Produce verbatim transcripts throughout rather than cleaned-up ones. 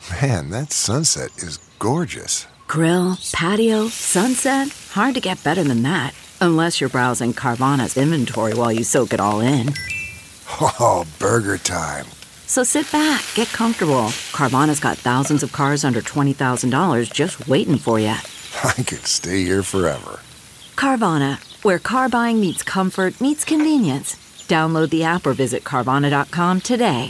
Man, that sunset is gorgeous. Grill, patio, sunset. Hard to get better than that. Unless you're browsing Carvana's inventory while you soak it all in. Oh, burger time. So sit back, get comfortable. Carvana's got thousands of cars under twenty thousand dollars just waiting for you. I could stay here forever. Carvana, where car buying meets comfort, meets convenience. Download the app or visit Carvana dot com today.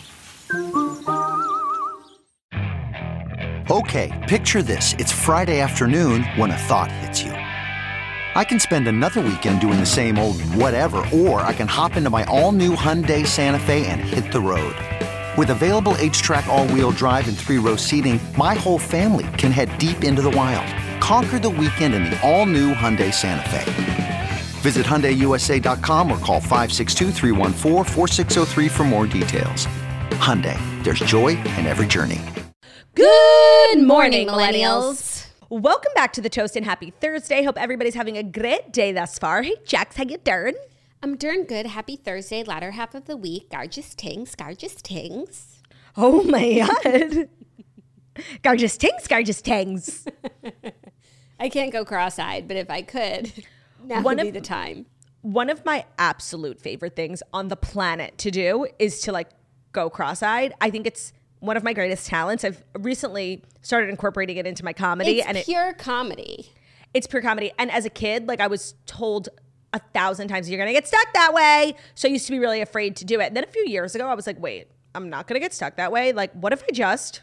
Okay, picture this. It's Friday afternoon when a thought hits you. I can spend another weekend doing the same old whatever, or I can hop into my all-new Hyundai Santa Fe and hit the road. With available H-Track all-wheel drive and three-row seating, my whole family can head deep into the wild. Conquer the weekend in the all-new Hyundai Santa Fe. Visit Hyundai U S A dot com or call five six two, three one four, four six zero three for more details. Hyundai, there's joy in every journey. Good morning, millennials. Welcome back to the Toast and Happy Thursday. Hope everybody's having a great day thus far. Hey, Jax, how you doing? I'm doing good. Happy Thursday, latter half of the week. Gorgeous tings, gorgeous tings. Oh my God. Gorgeous tings, gorgeous tings. I can't go cross-eyed, but if I could, now One would of- be the time. One of my absolute favorite things on the planet to do is to like go cross-eyed. I think it's one of my greatest talents. I've recently started incorporating it into my comedy. It's and pure it, comedy. It's pure comedy. And as a kid, like I was told a thousand times, you're going to get stuck that way. So I used to be really afraid to do it. And then a few years ago, I was like, wait, I'm not going to get stuck that way. Like, what if I just,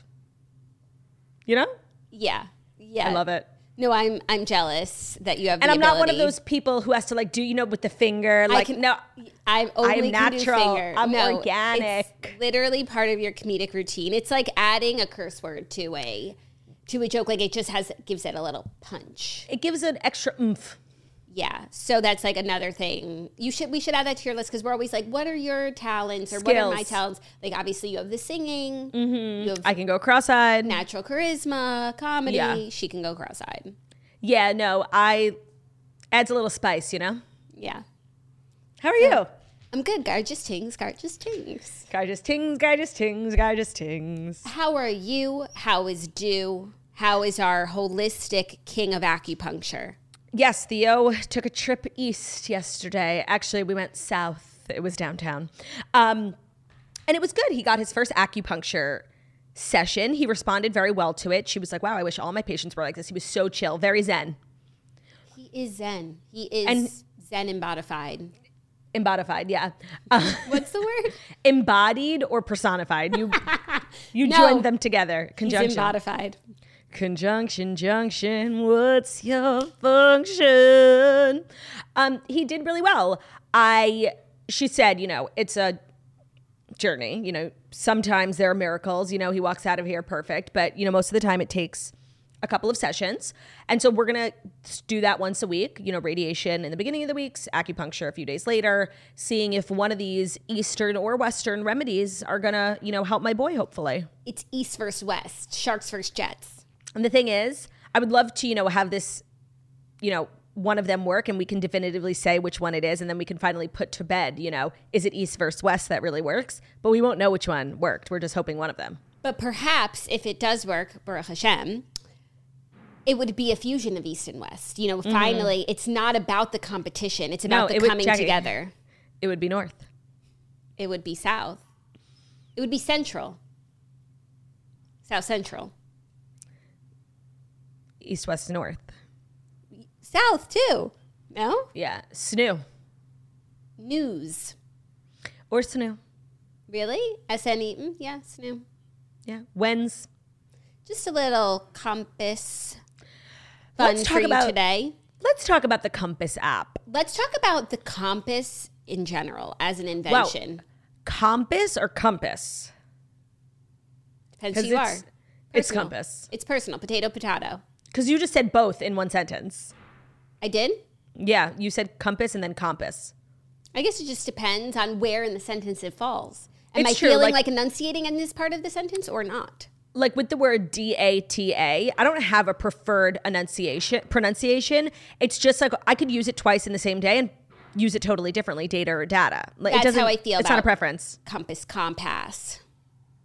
you know? Yeah. Yeah. I love it. No, I'm I'm jealous that you have And the I'm not one of ability. those people who has to like do, you know, with the finger. Like, can- no, I'm only I'm can natural. Do finger. I'm no, organic. It's literally part of your comedic routine. It's like adding a curse word to a to a joke. Like it just has gives it a little punch. it gives an extra oomph. Yeah. So that's like another thing. You should we should add that to your list because we're always like, what are your talents or what are my Skills. talents? Like obviously you have the singing. Mm-hmm. You have I can go cross-eyed. natural charisma, comedy. Yeah. She can go cross-eyed. Yeah, no, I adds a little spice, you know? Yeah. How are you? I'm good. Gorgeous tings, gorgeous tings. Gorgeous tings, gorgeous tings, gorgeous tings. How are you? How is Dew? How is our holistic king of acupuncture? Yes, Theo took a trip east yesterday. Actually, we went south. It was downtown. Um, and it was good. He got his first acupuncture session. He responded very well to it. She was like, wow, I wish all my patients were like this. He was so chill, very zen. He is zen. He is And- zen embodified. Embodified, yeah. Uh, What's the word? embodied or personified. You you No. joined them together. He's Conjunction. embodified. Conjunction, junction, what's your function? Um, he did really well. I, she said, you know, it's a journey. You know, sometimes there are miracles. You know, he walks out of here perfect, but, you know, most of the time it takes a couple of sessions. And so we're going to do that once a week, you know, radiation in the beginning of the weeks, acupuncture a few days later, seeing if one of these Eastern or Western remedies are going to, you know, help my boy, hopefully. It's East versus West, Sharks versus Jets. And the thing is, I would love to, you know, have this, you know, one of them work and we can definitively say which one it is. And then we can finally put to bed, you know, is it East versus West that really works? But we won't know which one worked. We're just hoping one of them. But perhaps if it does work, Baruch Hashem, it would be a fusion of East and West. You know, mm-hmm. Finally, it's not about the competition. It's about No, the it would- coming Jackie, together. It would be North. It would be South. It would be Central. South Central. East, West, North. South, too. No? Yeah. S N U. News. Or S N U. Really? S N E? Mm, yeah, S N U. Yeah. When's. Just a little compass fun Let's for talk you about- today. Let's talk about the Compass app. Let's talk about the compass in general as an invention. Wow. Compass or compass? Depends who 'Cause you are. it's- It's Personal. compass. It's personal. Potato, potato. Because you just said both in one sentence. I did? Yeah. You said compass and then compass. I guess it just depends on where in the sentence it falls. Am It's I true, feeling like- like, enunciating in this part of the sentence or not? Like with the word D A T A, I don't have a preferred enunciation pronunciation. It's just like I could use it twice in the same day and use it totally differently, data or data. Like That's it doesn't, how I feel It's not a about- preference. Compass, compass.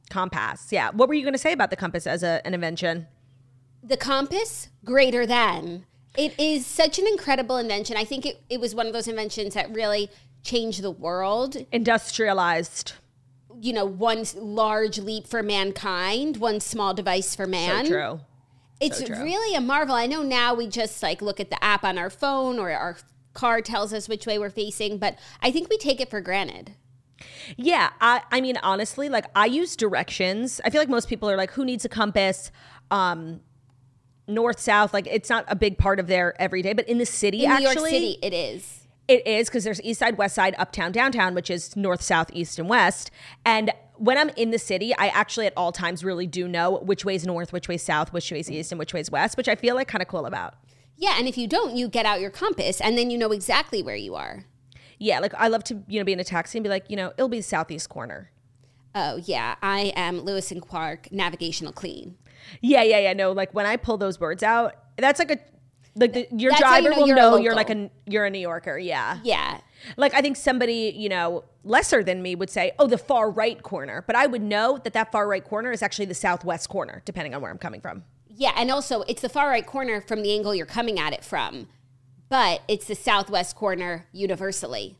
Compass. Yeah. What were you going to say about the compass as a, an invention? The compass, greater than. It is such an incredible invention. I think it, it was one of those inventions that really changed the world. Industrialized. You know, one large leap for mankind, one small device for man. So true. It's so true. really a marvel. I know now we just like look at the app on our phone or our car tells us which way we're facing, but I think we take it for granted. Yeah, I, I mean, honestly, like I use directions. I feel like most people are like, who needs a compass? Um, north, south, like it's not a big part of their everyday, but in the city, in actually. New York City, it is. It is, because there's east side, west side, uptown, downtown, which is north, south, east, and west. And when I'm in the city, I actually at all times really do know which way's north, which way's south, which way's east, and which way's west, which I feel like kind of cool about. Yeah, and if you don't, you get out your compass and then you know exactly where you are. Yeah, like I love to, you know, be in a taxi and be like, you know, it'll be southeast corner. Oh, yeah. I am Lewis and Clark navigational clean. Yeah, yeah, yeah. No, like when I pull those words out, that's like a, like the, your That's how you driver know will you're a know local. you're like a, you're a New Yorker. Yeah. Yeah. Like I think somebody, you know, lesser than me would say, oh, the far right corner. But I would know that that far right corner is actually the southwest corner, depending on where I'm coming from. Yeah, and also it's the far right corner from the angle you're coming at it from. But it's the southwest corner universally.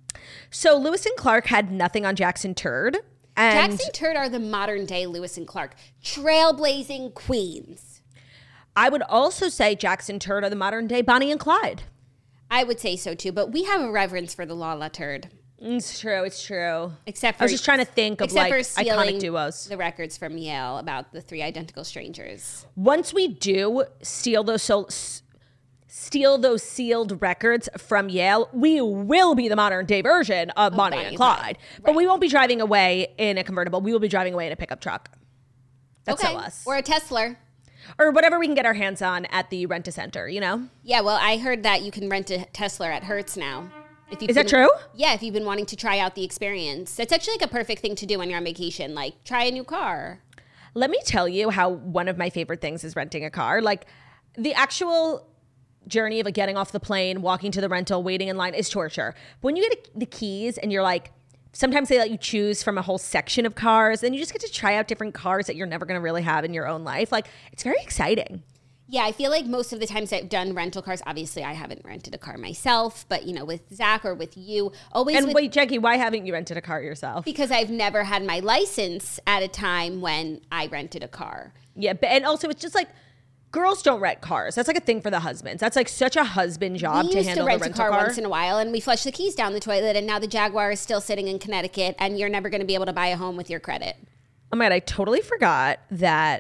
So Lewis and Clark had nothing on Jackson Turd. And Jackson Turd are the modern day Lewis and Clark. Trailblazing queens. I would also say Jackson Turd are the modern day Bonnie and Clyde. I would say so too, but we have a reverence for the Lala Turd. It's true. It's true. Except for, I was just trying to think of except like for stealing iconic duos. the records from Yale about the three identical strangers. Once we do steal those so, steal those sealed records from Yale, we will be the modern day version of Bonnie, Bonnie and and Clyde. Clyde. But Right. we won't be driving away in a convertible. We will be driving away in a pickup truck. That's okay. so us. Or a Tesla. Or whatever we can get our hands on at the rent-a-center, you know? Yeah, well, I heard that you can rent a Tesla at Hertz now. If you've Is that been- true? Yeah, if you've been wanting to try out the experience. That's actually like a perfect thing to do when you're on vacation. Like, try a new car. Let me tell you how one of my favorite things is renting a car. Like the actual journey of like getting off the plane, walking to the rental, waiting in line is torture. But when you get the keys and you're like, sometimes they let you choose from a whole section of cars and you just get to try out different cars that you're never going to really have in your own life. Like it's very exciting. Yeah, I feel like most of the times I've done rental cars, obviously I haven't rented a car myself, but you know, with Zach or with you, always And with, wait, Jackie, why haven't you rented a car yourself? because I've never had my license at a time when I rented a car. Yeah, but and also it's just like girls don't rent cars. That's like a thing for the husbands. That's like such a husband job We to used handle to rent the a rental car, car. once in a while, and we flush the keys down the toilet, and now the Jaguar is still sitting in Connecticut, and you're never going to be able to buy a home with your credit. Oh my God, I totally forgot that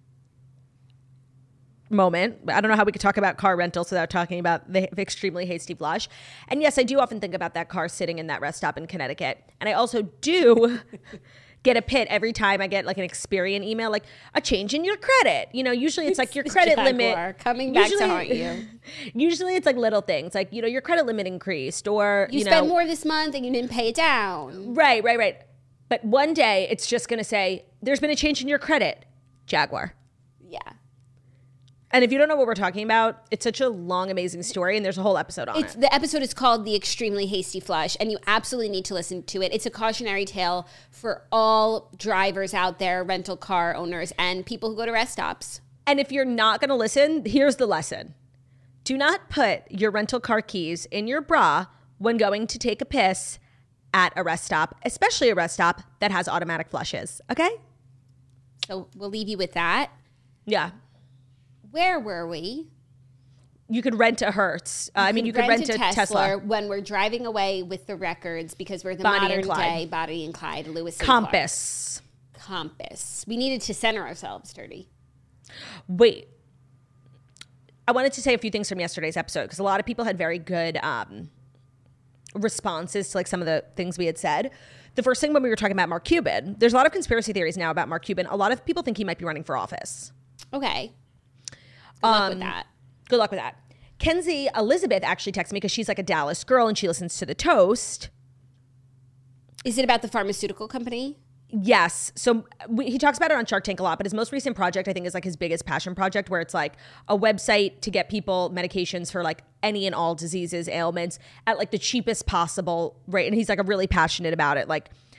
moment. I don't know how we could talk about car rentals without talking about the extremely hasty flush. And yes, I do often think about that car sitting in that rest stop in Connecticut. And I also do get a pit every time I get like an Experian email, like a change in your credit. You know, usually it's like your the credit Jaguar limit. coming back to Usually- haunt you. Usually it's like little things like, you know, your credit limit increased or, You, you, spent know, more this month and you didn't pay it down. Right, right, right. But one day it's just going to say, there's been a change in your credit, Jaguar. Yeah. And if you don't know what we're talking about, it's such a long, amazing story, and there's a whole episode on It's, it. the episode is called The Extremely Hasty Flush, and you absolutely need to listen to it. It's a cautionary tale for all drivers out there, rental car owners, and people who go to rest stops. And if you're not going to listen, here's the lesson. Do not put your rental car keys in your bra when going to take a piss at a rest stop, especially a rest stop that has automatic flushes, okay? So we'll leave you with that. Yeah. Where were we? You could rent a Hertz. Uh, I mean, you could rent, a Tesla. when we're driving away with the records because we're the Bonnie modern and Clyde. day Bonnie and Clyde, Lewis and Clark. Compass. Compass. We needed to center ourselves, Dirty. Wait. I wanted to say a few things from yesterday's episode because a lot of people had very good um, responses to like some of the things we had said. The first thing when we were talking about Mark Cuban, there's a lot of conspiracy theories now about Mark Cuban. A lot of people think he might be running for office. Okay. Good luck with Um, that. Good luck with that. Kenzie Elizabeth actually texted me because she's like a Dallas girl and she listens to The Toast. Is it about the pharmaceutical company? Yes. So we, he talks about it on Shark Tank a lot, but his most recent project, I think, is like his biggest passion project where it's like a website to get people medications for like any and all diseases, ailments at like the cheapest possible rate. And he's like a really passionate about it. Like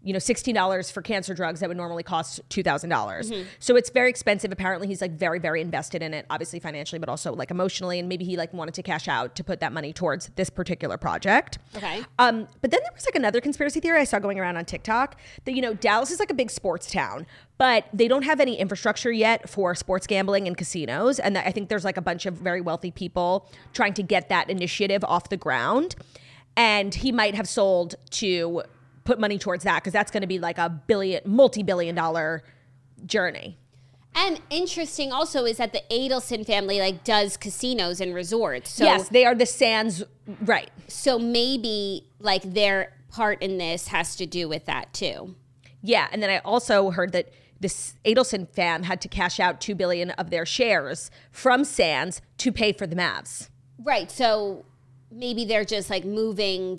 you know, sixteen dollars for cancer drugs that would normally cost two thousand dollars. Mm-hmm. So it's very expensive. Apparently he's like very, very invested in it, obviously financially, but also like emotionally. And maybe he like wanted to cash out to put that money towards this particular project. Okay. Um, but then there was like another conspiracy theory I saw going around on TikTok that, you know, Dallas is like a big sports town, but they don't have any infrastructure yet for sports gambling and casinos. And I think there's like a bunch of very wealthy people trying to get that initiative off the ground. And he might have sold to put money towards that because that's going to be like a billion, multi-billion dollar journey. And interesting also is that the Adelson family like does casinos and resorts. So, yes, they are the Sands, right. So maybe like their part in this has to do with that too. Yeah, and then I also heard that this Adelson fam had to cash out two billion dollars of their shares from Sands to pay for the Mavs. Right, so maybe they're just like moving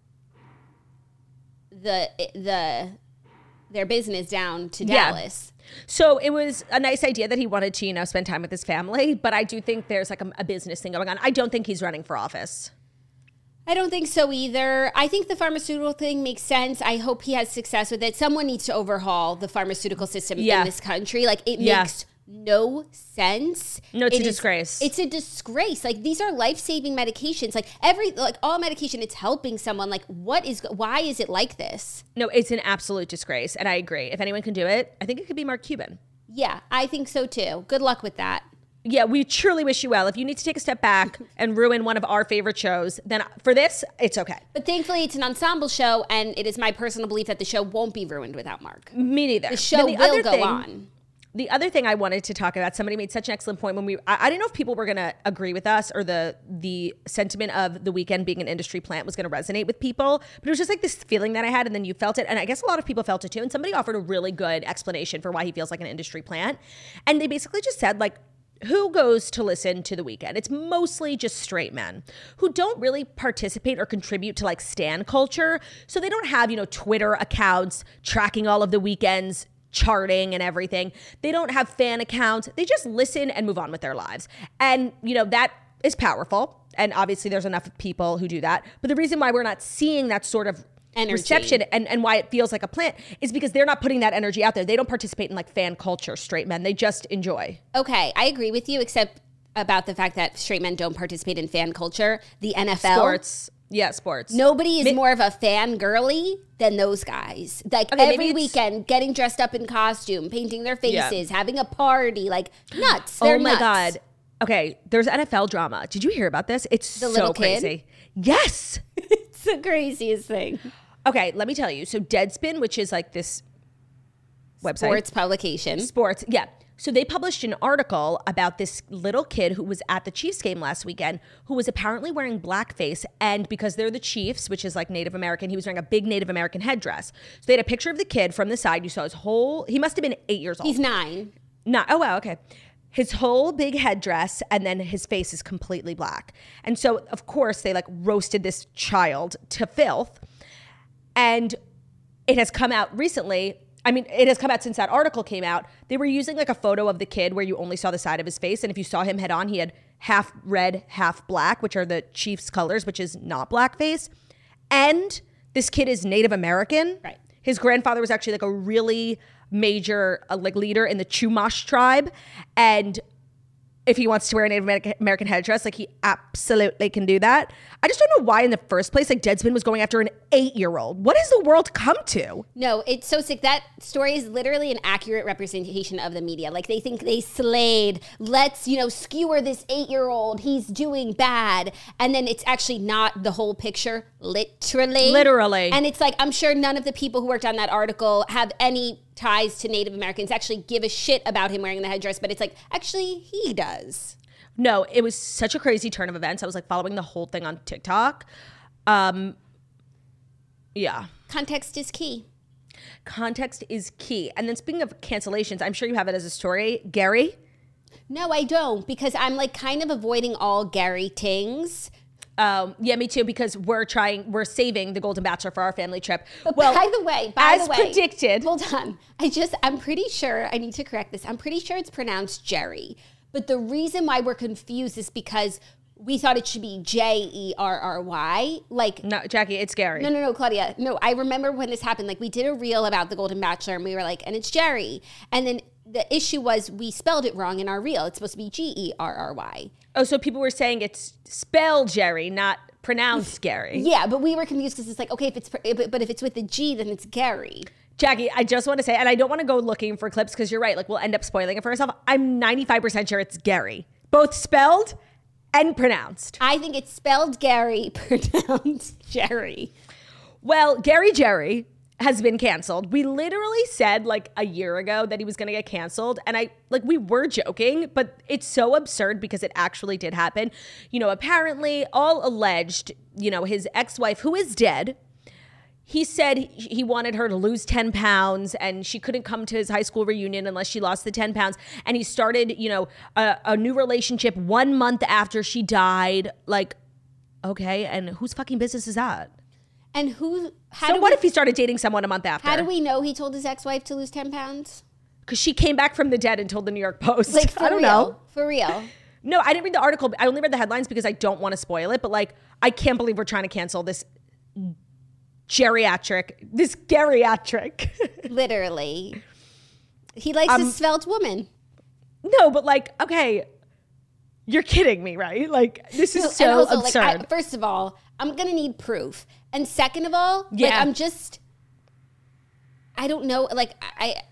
the the their business down to Dallas. Yeah. So it was a nice idea that he wanted to, you know, spend time with his family, but I do think there's like a, a business thing going on. I don't think he's running for office. I don't think so either. I think the pharmaceutical thing makes sense. I hope he has success with it. Someone needs to overhaul the pharmaceutical system yeah. in this country. Like it yeah. makes no sense. No, it's it a is, disgrace. It's a disgrace. Like these are life-saving medications. Like every, like all medication, it's helping someone. Like what is, why is it like this? No, it's an absolute disgrace. And I agree. If anyone can do it, I think it could be Mark Cuban. Yeah, I think so too. Good luck with that. Yeah, we truly wish you well. If you need to take a step back and ruin one of our favorite shows, then for this, it's okay. But thankfully, it's an ensemble show, and it is my personal belief that the show won't be ruined without Mark. Me neither. The show the will go thing, on. The other thing I wanted to talk about, somebody made such an excellent point when we, I, I didn't know if people were going to agree with us or the the sentiment of The Weeknd being an industry plant was going to resonate with people, but it was just like this feeling that I had, and then you felt it, and I guess a lot of people felt it too, and somebody offered a really good explanation for why he feels like an industry plant, and they basically just said like, who goes to listen to The Weeknd? It's mostly just straight men who don't really participate or contribute to like stan culture. So they don't have, you know, Twitter accounts tracking all of The Weeknd's charting and everything. They don't have fan accounts. They just listen and move on with their lives. And, you know, that is powerful. And obviously there's enough people who do that. But the reason why we're not seeing that sort of energy. Reception and, and why it feels like a plant is because they're not putting that energy out there. They don't participate in like fan culture, straight men. They just enjoy. Okay, I agree with you, except about the fact that straight men don't participate in fan culture. The N F L. Sports. Yeah, sports. Nobody is maybe, more of a fan girly than those guys. Like okay, every weekend, getting dressed up in costume, painting their faces, yeah. having a party, like nuts. They're oh my nuts. God. Okay, there's N F L drama. Did you hear about this? It's the so little crazy. Kid? Yes. It's the craziest thing. Okay, let me tell you. So Deadspin, which is like this website. Sports publication. Sports, yeah. So they published an article about this little kid who was at the Chiefs game last weekend who was apparently wearing blackface. And because they're the Chiefs, which is like Native American, he was wearing a big Native American headdress. So they had a picture of the kid from the side. You saw his whole, he must have been eight years old. He's nine. Not, oh, wow, okay. His whole big headdress, and then his face is completely black. And so, of course, they like roasted this child to filth. And it has come out recently. I mean, it has come out since that article came out. They were using like a photo of the kid where you only saw the side of his face. And if you saw him head on, he had half red, half black, which are the Chiefs colors, which is not blackface. And this kid is Native American. Right. His grandfather was actually like a really major uh, like leader in the Chumash tribe. And if he wants to wear a Native American headdress, like he absolutely can do that. I just don't know why in the first place, like Deadspin was going after an eight-year-old. What has the world come to? No, it's so sick. That story is literally an accurate representation of the media. Like they think they slayed, let's, you know, skewer this eight-year-old. He's doing bad. And then it's actually not the whole picture, literally. Literally. And it's like, I'm sure none of the people who worked on that article have any ties to Native Americans, actually give a shit about him wearing the headdress, but it's like, actually, he does. No, it was such a crazy turn of events. I was like following the whole thing on TikTok. Um, yeah. Context is key. Context is key. And then speaking of cancellations, I'm sure you have it as a story. Gary? No, I don't, because I'm like kind of avoiding all Gary tings. Um, yeah, me too, because we're trying, we're saving the Golden Bachelor for our family trip. But well, by the way, by as the way, predicted. Hold on. I just, I'm pretty sure, I need to correct this. I'm pretty sure it's pronounced Jerry. But the reason why we're confused is because we thought it should be J E R R Y. Like, No, Jackie, it's Gary. no, no, no, Claudia. No, I remember when this happened. Like, we did a reel about the Golden Bachelor, and we were like, and it's Jerry. And then the issue was we spelled it wrong in our reel. It's supposed to be G E R R Y. Oh, so people were saying it's spelled Jerry, not pronounced Gary. Yeah, but we were confused because it's like, okay, if it's but if it's with the G, then it's Gary. Jackie, I just want to say, and I don't want to go looking for clips because you're right. Like, we'll end up spoiling it for ourselves. I'm ninety-five percent sure it's Gary, both spelled and pronounced. I think it's spelled Gary, pronounced Jerry. Well, Gary Jerry has been canceled. We literally said like a year ago that he was going to get canceled. And I like, we were joking, but it's so absurd because it actually did happen. You know, apparently all alleged, you know, his ex-wife, who is dead, he said he wanted her to lose ten pounds and she couldn't come to his high school reunion unless she lost the ten pounds. And he started, you know, a, a new relationship one month after she died. Like, okay. And whose fucking business is that? And who? How So do what we, if he started dating someone a month after? How do we know he told his ex-wife to lose ten pounds? Because she came back from the dead and told the New York Post. Like, for I don't real, know. for real. No, I didn't read the article. I only read the headlines because I don't want to spoil it. But like, I can't believe we're trying to cancel this geriatric, this geriatric. Literally, he likes Um, a svelte woman. No, but like, okay, you're kidding me, right? Like, this is And so also, absurd. Like, I, first of all, I'm gonna need proof, and second of all, like, Yeah. I'm just, I don't know, like, I,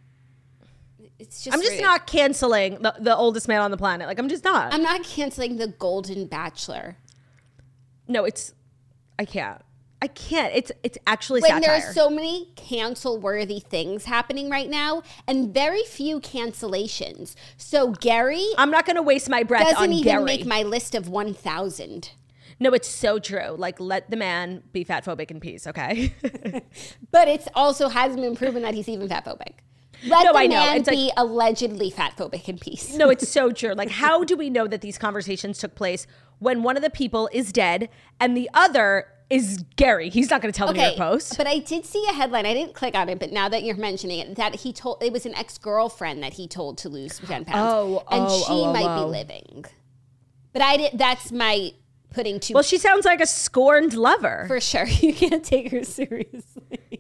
it's just. I'm just rude. not canceling the, the oldest man on the planet. Like, I'm just not. I'm not canceling the Golden Bachelor. no, it's, I can't. I can't. It's it's actually When there satire. are so many cancel-worthy things happening right now, and very few cancellations. So Gary I'm not going to waste my breath doesn't on even Gary. make my list of one thousand. No, it's so true. Like, let the man be fat phobic in peace, okay? But it's also hasn't been proven that he's even fat phobic. Let No, the I know. man It's like- be allegedly fat phobic in peace. No, it's so true. Like, how do we know that these conversations took place when one of the people is dead and the other is Gary? He's not going to tell the New York Post. But I did see a headline. I didn't click on it, but now that you're mentioning it, that he told it was an ex-girlfriend that he told to lose ten pounds, Oh, and oh, she oh, oh, might oh. be living. But I did. That's my putting two. Well, she sounds like a scorned lover. for sure. You can't take her seriously.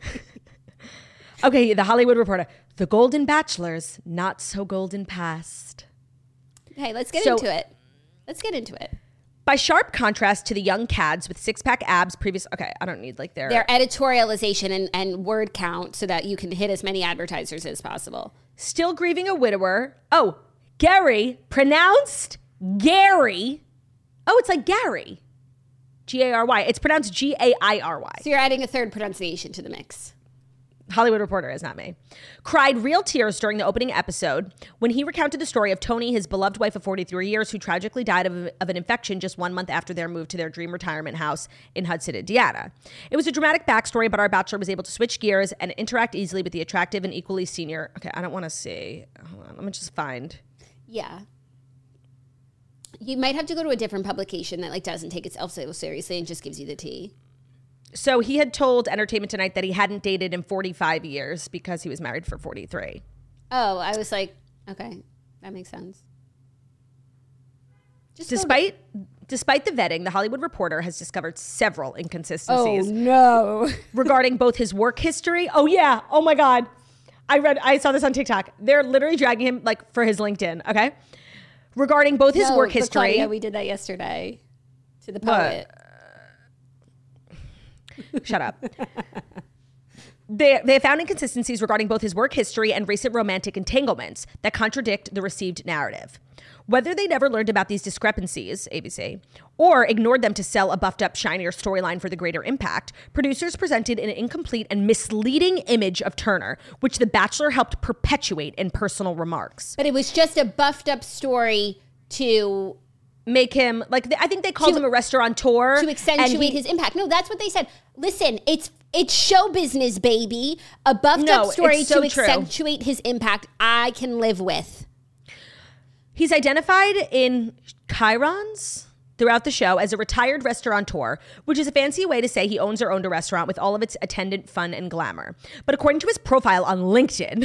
Okay, the Hollywood Reporter. The Golden Bachelor's not so golden past. Hey, let's get So- into it. Let's get into it. By sharp contrast to the young cads with six-pack abs previous... Okay, I don't need like their... Their editorialization and, and word count so that you can hit as many advertisers as possible. Still grieving a widower. Oh, Gary, pronounced Gary. Oh, it's like Gary. G A R Y. It's pronounced G A I R Y. So you're adding a third pronunciation to the mix. Hollywood Reporter is not me. Cried real tears during the opening episode when he recounted the story of Tony, his beloved wife of forty-three years, who tragically died of, of an infection just one month after their move to their dream retirement house in Hudson, Indiana. It was a dramatic backstory, but our bachelor was able to switch gears and interact easily with the attractive and equally senior... Okay, I don't want to see. Hold on, let me just find... Yeah. You might have to go to a different publication that like doesn't take itself so seriously and just gives you the tea. So he had told Entertainment Tonight that he hadn't dated in forty-five years because he was married for forty-three. Oh, I was like, okay, that makes sense. Just go Despite despite the vetting, the Hollywood Reporter has discovered several to- inconsistencies oh no. regarding both his work history. Oh yeah. Oh my God. I read I saw this on TikTok. They're literally dragging him like for his LinkedIn, okay? Regarding both his No, work but history. Claudia, we did that yesterday to the What? poet. Shut up. They, they found inconsistencies regarding both his work history and recent romantic entanglements that contradict the received narrative. Whether they never learned about these discrepancies, A B C, or ignored them to sell a buffed up, shinier storyline for the greater impact, producers presented an incomplete and misleading image of Turner, which The Bachelor helped perpetuate in personal remarks. But it was just a buffed up story to Make him, like, I think they called To- him a restaurateur. to accentuate his impact. No, that's what they said. Listen, it's it's show business, baby. A buffed No, up story it's so to true. accentuate his impact. I can live with. He's identified in chyrons throughout the show as a retired restaurateur, which is a fancy way to say he owns or owned a restaurant with all of its attendant fun and glamour. But according to his profile on LinkedIn,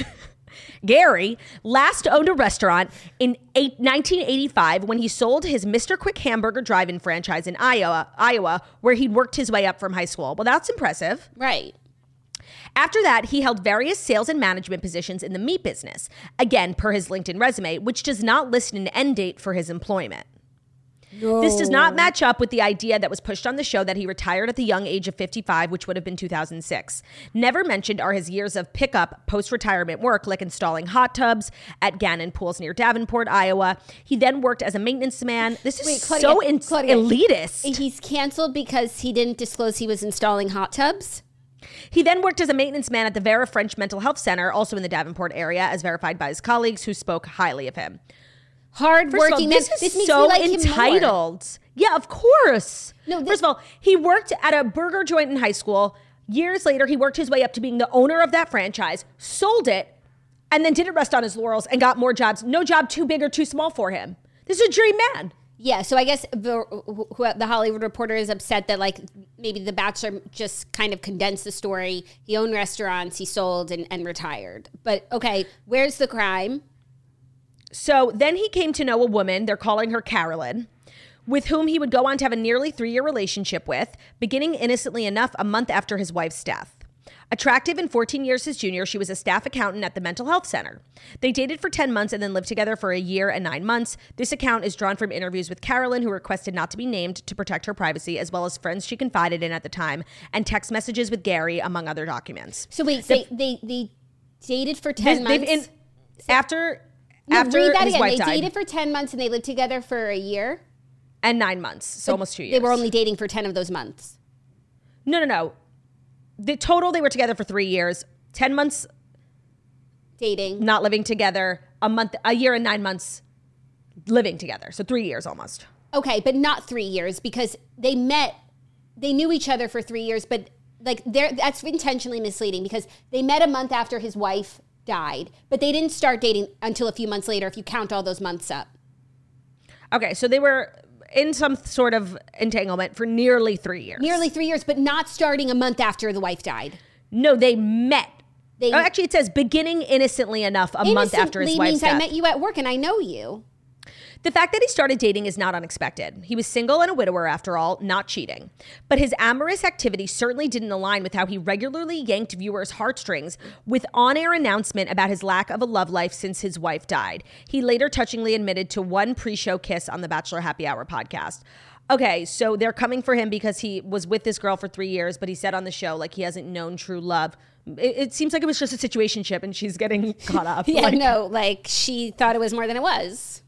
Gary last owned a restaurant in eight, nineteen eighty-five when he sold his Mister Quick Hamburger Drive-In franchise in Iowa, Iowa, where he'd worked his way up from high school. Well, that's impressive. Right. After that, he held various sales and management positions in the meat business, again, per his LinkedIn resume, which does not list an end date for his employment. No. This does not match up with the idea that was pushed on the show that he retired at the young age of fifty-five, which would have been two thousand six. Never mentioned are his years of pickup post-retirement work, like installing hot tubs at Gannon Pools near Davenport, Iowa. He then worked as a maintenance man. This is Wait, Claudia, so in- Claudia, elitist. He's canceled because he didn't disclose he was installing hot tubs? He then worked as a maintenance man at the Vera French Mental Health Center, also in the Davenport area, as verified by his colleagues who spoke highly of him. Hard First of all, working. this man. is This makes so me like him more. entitled. Yeah, of course. No, this- First of all, he worked at a burger joint in high school. Years later, he worked his way up to being the owner of that franchise, sold it, and then didn't rest on his laurels and got more jobs. No job too big or too small for him. This is a dream man. Yeah, so I guess the, who, the Hollywood Reporter is upset that like maybe The Bachelor just kind of condensed the story. He owned restaurants, he sold and, and retired. But okay, where's the crime? So then he came to know a woman, they're calling her Carolyn, with whom he would go on to have a nearly three-year relationship with, beginning innocently enough a month after his wife's death. Attractive and fourteen years his junior, she was a staff accountant at the mental health center. They dated for ten months and then lived together for a year and nine months. This account is drawn from interviews with Carolyn, who requested not to be named to protect her privacy, as well as friends she confided in at the time, and text messages with Gary, among other documents. So wait, The- they, they they dated for ten This- they've months. in- after No, after read that his again. wife They died, dated for ten months and they lived together for a year. and nine months, so almost two years. They were only dating for ten of those months. No, no, no. The total, they were together for three years, ten months Dating. not living together, a month, a year and nine months living together. So three years almost. Okay, but not three years because they met, they knew each other for three years, but like they're, that's intentionally misleading because they met a month after his wife died, but they didn't start dating until a few months later if you count all those months up. Okay, so they were in some sort of entanglement for nearly three years. Nearly three years, but not starting a month after the wife died. No, they met. They- oh, actually, it says beginning innocently enough a month after his Innocently wife's means death. I met you at work and I know you. The fact that he started dating is not unexpected. He was single and a widower after all, not cheating. But his amorous activity certainly didn't align with how he regularly yanked viewers' heartstrings with on-air announcement about his lack of a love life since his wife died. He later touchingly admitted to one pre-show kiss on the Bachelor Happy Hour podcast. Okay, so they're coming for him because he was with this girl for three years, but he said on the show like he hasn't known true love. It, it seems like it was just a situationship and she's getting caught up. Yeah, Like- no, like she thought it was more than it was.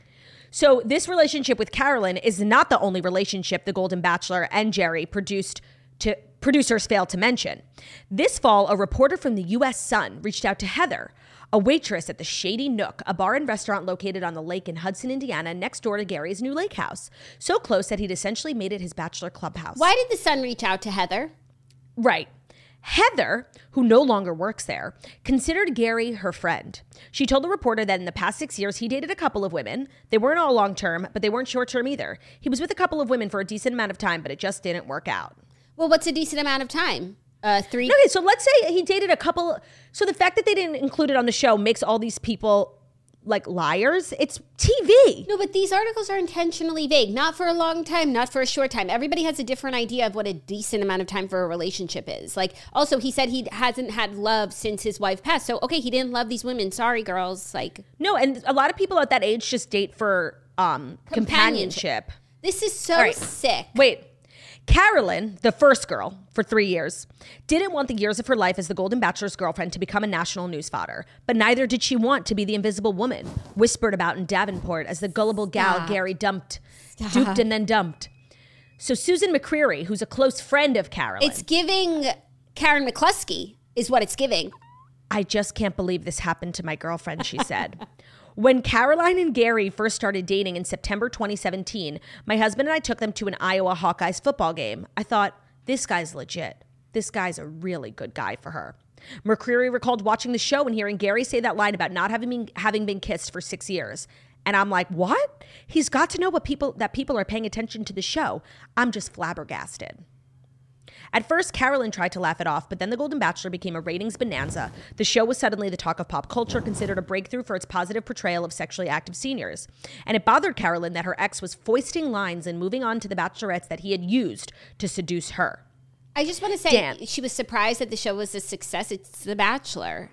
So this relationship with Carolyn is not the only relationship the Golden Bachelor and Jerry produced to producers failed to mention. This fall, a reporter from the U S Sun reached out to Heather, a waitress at the Shady Nook, a bar and restaurant located on the lake in Hudson, Indiana, next door to Gary's new lake house. So close that he'd essentially made it his bachelor clubhouse. Why did the Sun reach out to Heather? Right. Heather, who no longer works there, considered Gary her friend. She told the reporter that in the past six years, he dated a couple of women. They weren't all long-term, but they weren't short-term either. He was with a couple of women for a decent amount of time, but it just didn't work out. Well, what's a decent amount of time? Uh, three. Okay, so let's say he dated a couple. So the fact that they didn't include it on the show makes all these people like liars. It's T V. No, but these articles are intentionally vague. Not for a long time, not for a short time. Everybody has a different idea of what a decent amount of time for a relationship is. Like, also, he said he hasn't had love since his wife passed. So, okay, he didn't love these women. Sorry, girls. Like, No, and a lot of people at that age just date for um, companionship. this is so All right. sick. Wait. Carolyn, the first girl for three years, didn't want the years of her life as the Golden Bachelor's girlfriend to become a national news fodder, but neither did she want to be the invisible woman whispered about in Davenport as the gullible gal Stop. Gary dumped, Stop. duped and then dumped. So Susan McCreary, who's a close friend of Carolyn, It's giving Karen McCluskey is what it's giving. I just can't believe this happened to my girlfriend, she said. When Caroline and Gary first started dating in September twenty seventeen, my husband and I took them to an Iowa Hawkeyes football game. I thought, this guy's legit. This guy's a really good guy for her. McCreary recalled watching the show and hearing Gary say that line about not having been, having been kissed for six years. And I'm like, what? He's got to know what people that people are paying attention to the show. I'm just flabbergasted. At first, Carolyn tried to laugh it off, but then The Golden Bachelor became a ratings bonanza. The show was suddenly the talk of pop culture, considered a breakthrough for its positive portrayal of sexually active seniors. And it bothered Carolyn that her ex was foisting lines and moving on to the bachelorettes that he had used to seduce her. I just want to say Damn. she was surprised that the show was a success. It's The Bachelor.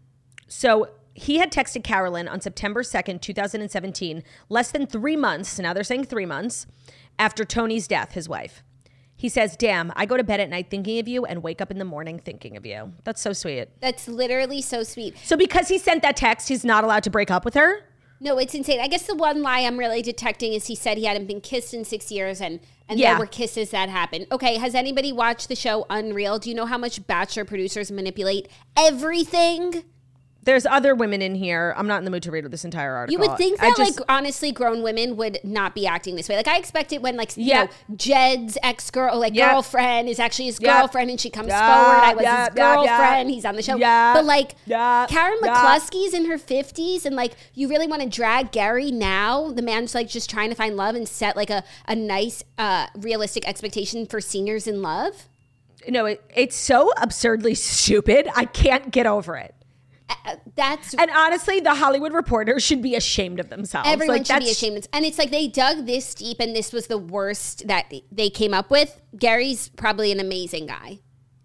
So he had texted Carolyn on September second, twenty seventeen, less than three months, now they're saying three months, after Tony's death, his wife. He says, damn, I go to bed at night thinking of you and wake up in the morning thinking of you. That's so sweet. That's literally so sweet. So because he sent that text, he's not allowed to break up with her? No, it's insane. I guess the one lie I'm really detecting is he said he hadn't been kissed in six years and, and Yeah. there were kisses that happened. Okay, has anybody watched the show Unreal? Do you know how much Bachelor producers manipulate everything? There's other women in here. I'm not in the mood to read this entire article. You would think I that, just- like, honestly, grown women would not be acting this way. Like, I expect it when, like, you Yeah. know, Jed's ex-girl, like, Yep. girlfriend is actually his Yep. girlfriend, and she comes Yep, forward. I was yep, his yep, girlfriend. yep. He's on the show. Yep, But, like, yep, Karen yep. McCluskey's in her fifties, and, like, you really want to drag Gary now? The man's, like, just trying to find love and set, like, a, a nice, uh, realistic expectation for seniors in love? No, it, it's so absurdly stupid. I can't get over it. Uh, that's... And honestly, the Hollywood Reporter should be ashamed of themselves. Everyone Like, should be that's- ashamed. And it's like they dug this deep and this was the worst that they came up with. Gary's probably an amazing guy.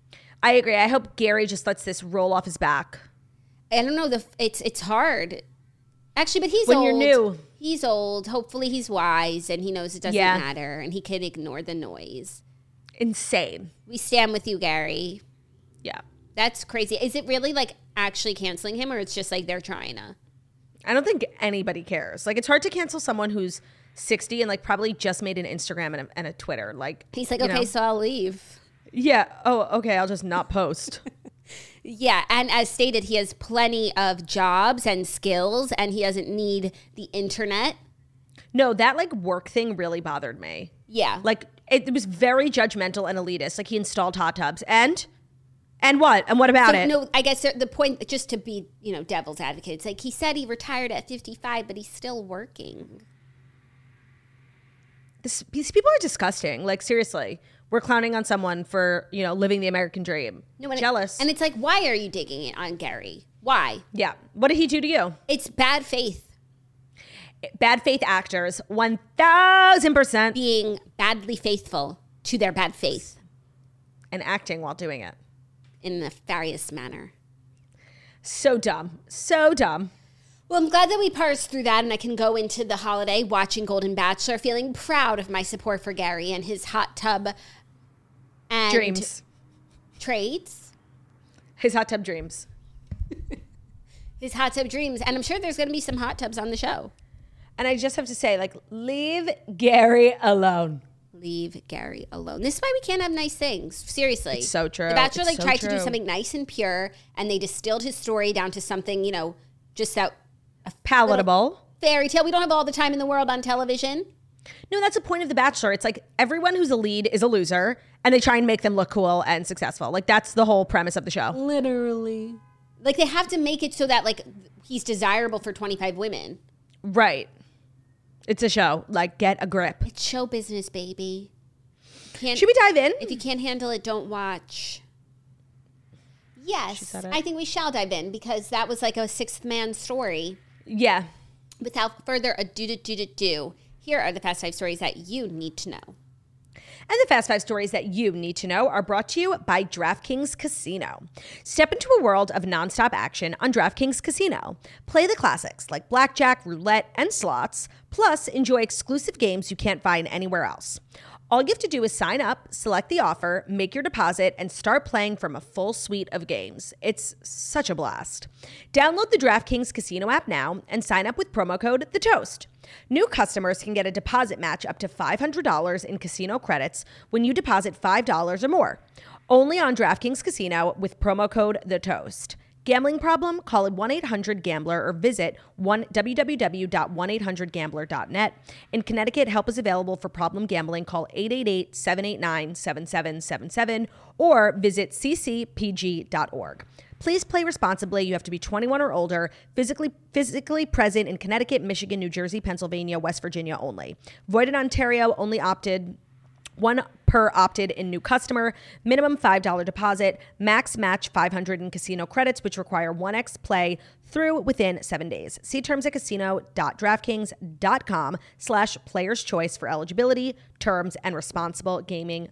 I agree. I hope Gary just lets this roll off his back. I don't know. The It's it's hard. Actually, but he's When old. you're new. He's old. Hopefully he's wise and he knows it doesn't Yeah. matter and he can ignore the noise. Insane. We stand with you, Gary. Yeah. That's crazy. Is it really like actually canceling him or it's just like they're trying to? I don't think anybody cares. Like, it's hard to cancel someone who's sixty and, like, probably just made an Instagram and a, and a Twitter. Like, He's like, you okay, know? so I'll leave. Yeah. Oh, okay. I'll just not post. Yeah, and as stated, he has plenty of jobs and skills, and he doesn't need the internet. No, that, like, work thing really bothered me. Yeah. Like, it, it was very judgmental and elitist. Like, he installed hot tubs. And? And what? And what about So, it? no, I guess the point, just to be, you know, devil's advocate, it's like he said he retired at fifty-five, but he's still working. This, these people are disgusting. Like, seriously. We're clowning on someone for, you know, living the American dream. No, and Jealous. It, and it's like, why are you digging it on Gary? Why? yeah. What did he do to you? It's bad faith. Bad faith actors, one thousand percent. Being badly faithful to their bad faith And acting while doing it. in a nefarious manner. So dumb. So dumb. Well, I'm glad that we parsed through that and I can go into the holiday watching Golden Bachelor, feeling proud of my support for Gary and his hot tub and Dreams. trades. His hot tub dreams. His hot tub dreams. And I'm sure there's going to be some hot tubs on the show. And I just have to say, like, leave Gary alone. Leave Gary alone. This is why we can't have nice things. Seriously. It's so true. The Bachelor It's like so tried to do true. something nice and pure and they distilled his story down to something, you know, just that Palatable. fairy tale. We don't have all the time in the world on television. No, that's the point of The Bachelor. It's like everyone who's a lead is a loser, and they try and make them look cool and successful. Like, that's the whole premise of the show. Literally. Like they have to make it so that like he's desirable for twenty-five women. Right. It's a show. Like, get a grip. It's show business, baby. Can't, Should we dive in? If you can't handle it, don't watch. Yes, said it. I think we shall dive in because that was like a sixth man story. Yeah. Without further ado, do, do, do, do, here are the fast five stories that you need to know. And the Fast Five stories that you need to know are brought to you by DraftKings Casino. Step into a world of nonstop action on DraftKings Casino. Play the classics like blackjack, roulette, and slots, plus enjoy exclusive games you can't find anywhere else. All you have to do is sign up, select the offer, make your deposit, and start playing from a full suite of games. It's such a blast. Download the DraftKings Casino app now and sign up with promo code THETOAST. New customers can get a deposit match up to five hundred dollars in casino credits when you deposit five dollars or more. Only on DraftKings Casino with promo code THETOAST. Gambling problem? Call one eight hundred gambler or visit w w w dot one eight hundred gambler dot net. In Connecticut, help is available for problem gambling. Call eight eight eight, seven eight nine, seven seven seven seven or visit c c p g dot org. Please play responsibly. You have to be twenty-one or older, physically physically present in Connecticut, Michigan, New Jersey, Pennsylvania, West Virginia only. Void in Ontario, only opted One per opted-in new customer, minimum five dollars deposit, max match five hundred in casino credits, which require one x play through within seven days. See terms at casino.draftkings.com slash players choice for eligibility, terms, and responsible gaming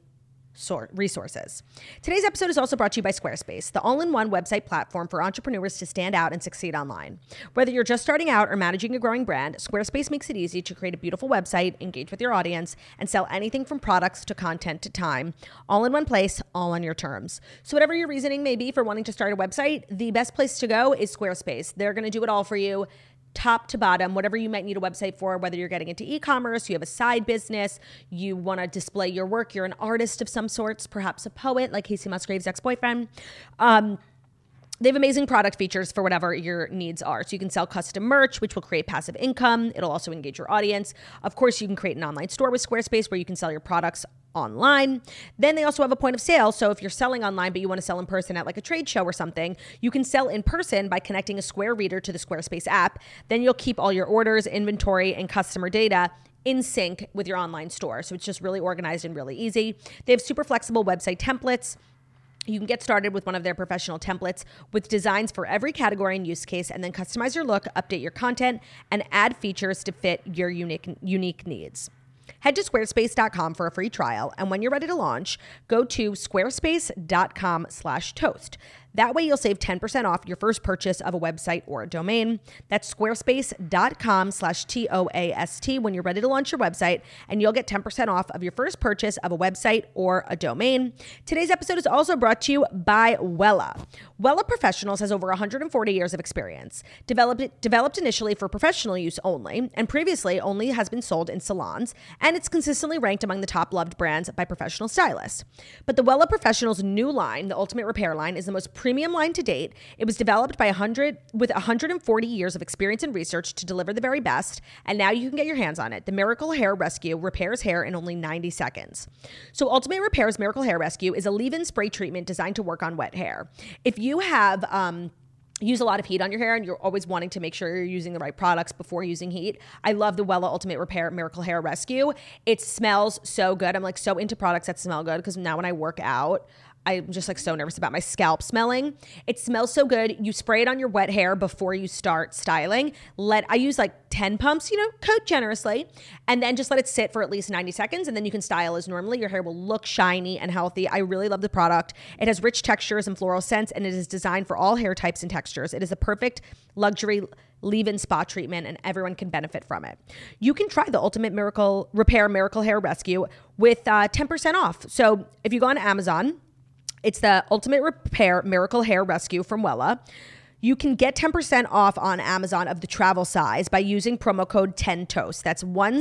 resources. Today's episode is also brought to you by Squarespace, the all-in-one website platform for entrepreneurs to stand out and succeed online. Whether you're just starting out or managing a growing brand, Squarespace makes it easy to create a beautiful website, engage with your audience, and sell anything from products to content to time, all in one place, all on your terms. So whatever your reasoning may be for wanting to start a website, the best place to go is Squarespace. They're going to do it all for you, top to bottom, whatever you might need a website for, whether you're getting into e-commerce, you have a side business, you want to display your work, you're an artist of some sorts, perhaps a poet like Casey Musgrave's ex-boyfriend. Um, They have amazing product features for whatever your needs are. So you can sell custom merch, which will create passive income. It'll also engage your audience. Of course, you can create an online store with Squarespace where you can sell your products online. Then they also have a point of sale. So if you're selling online, but you want to sell in person at like a trade show or something, you can sell in person by connecting a Square Reader to the Squarespace app. Then you'll keep all your orders, inventory, and customer data in sync with your online store. So it's just really organized and really easy. They have super flexible website templates. You can get started with one of their professional templates with designs for every category and use case, and then customize your look, update your content, and add features to fit your unique unique needs. Head to squarespace dot com for a free trial, and when you're ready to launch, go to squarespace dot com slash toast. That way you'll save ten percent off your first purchase of a website or a domain. That's squarespace dot com slash T O A S T when you're ready to launch your website, and you'll get ten percent off of your first purchase of a website or a domain. Today's episode is also brought to you by Wella. Wella Professionals has over one hundred forty years of experience. Developed, developed initially for professional use only, and previously only has been sold in salons, and it's consistently ranked among the top loved brands by professional stylists. But the Wella Professionals new line, the Ultimate Repair line, is the most premium line to date. It was developed by one hundred with one hundred forty years of experience and research to deliver the very best, and now you can get your hands on it. The Miracle Hair Rescue repairs hair in only ninety seconds. So Ultimate Repair's Miracle Hair Rescue is a leave-in spray treatment designed to work on wet hair. If you have um use a lot of heat on your hair and you're always wanting to make sure you're using the right products before using heat, I love the Wella Ultimate Repair Miracle Hair Rescue. It smells so good. I'm like so into products that smell good because now when I work out, I'm just like so nervous about my scalp smelling. It smells so good. You spray it on your wet hair before you start styling. Let I use like ten pumps, you know, coat generously, and then just let it sit for at least ninety seconds, and then you can style as normally. Your hair will look shiny and healthy. I really love the product. It has rich textures and floral scents, and it is designed for all hair types and textures. It is a perfect luxury leave-in spa treatment, and everyone can benefit from it. You can try the Ultimate Miracle Repair Miracle Hair Rescue with uh, ten percent off. So if you go on Amazon, it's the Ultimate Repair Miracle Hair Rescue from Wella. You can get ten percent off on Amazon of the travel size by using promo code ten toast. That's ten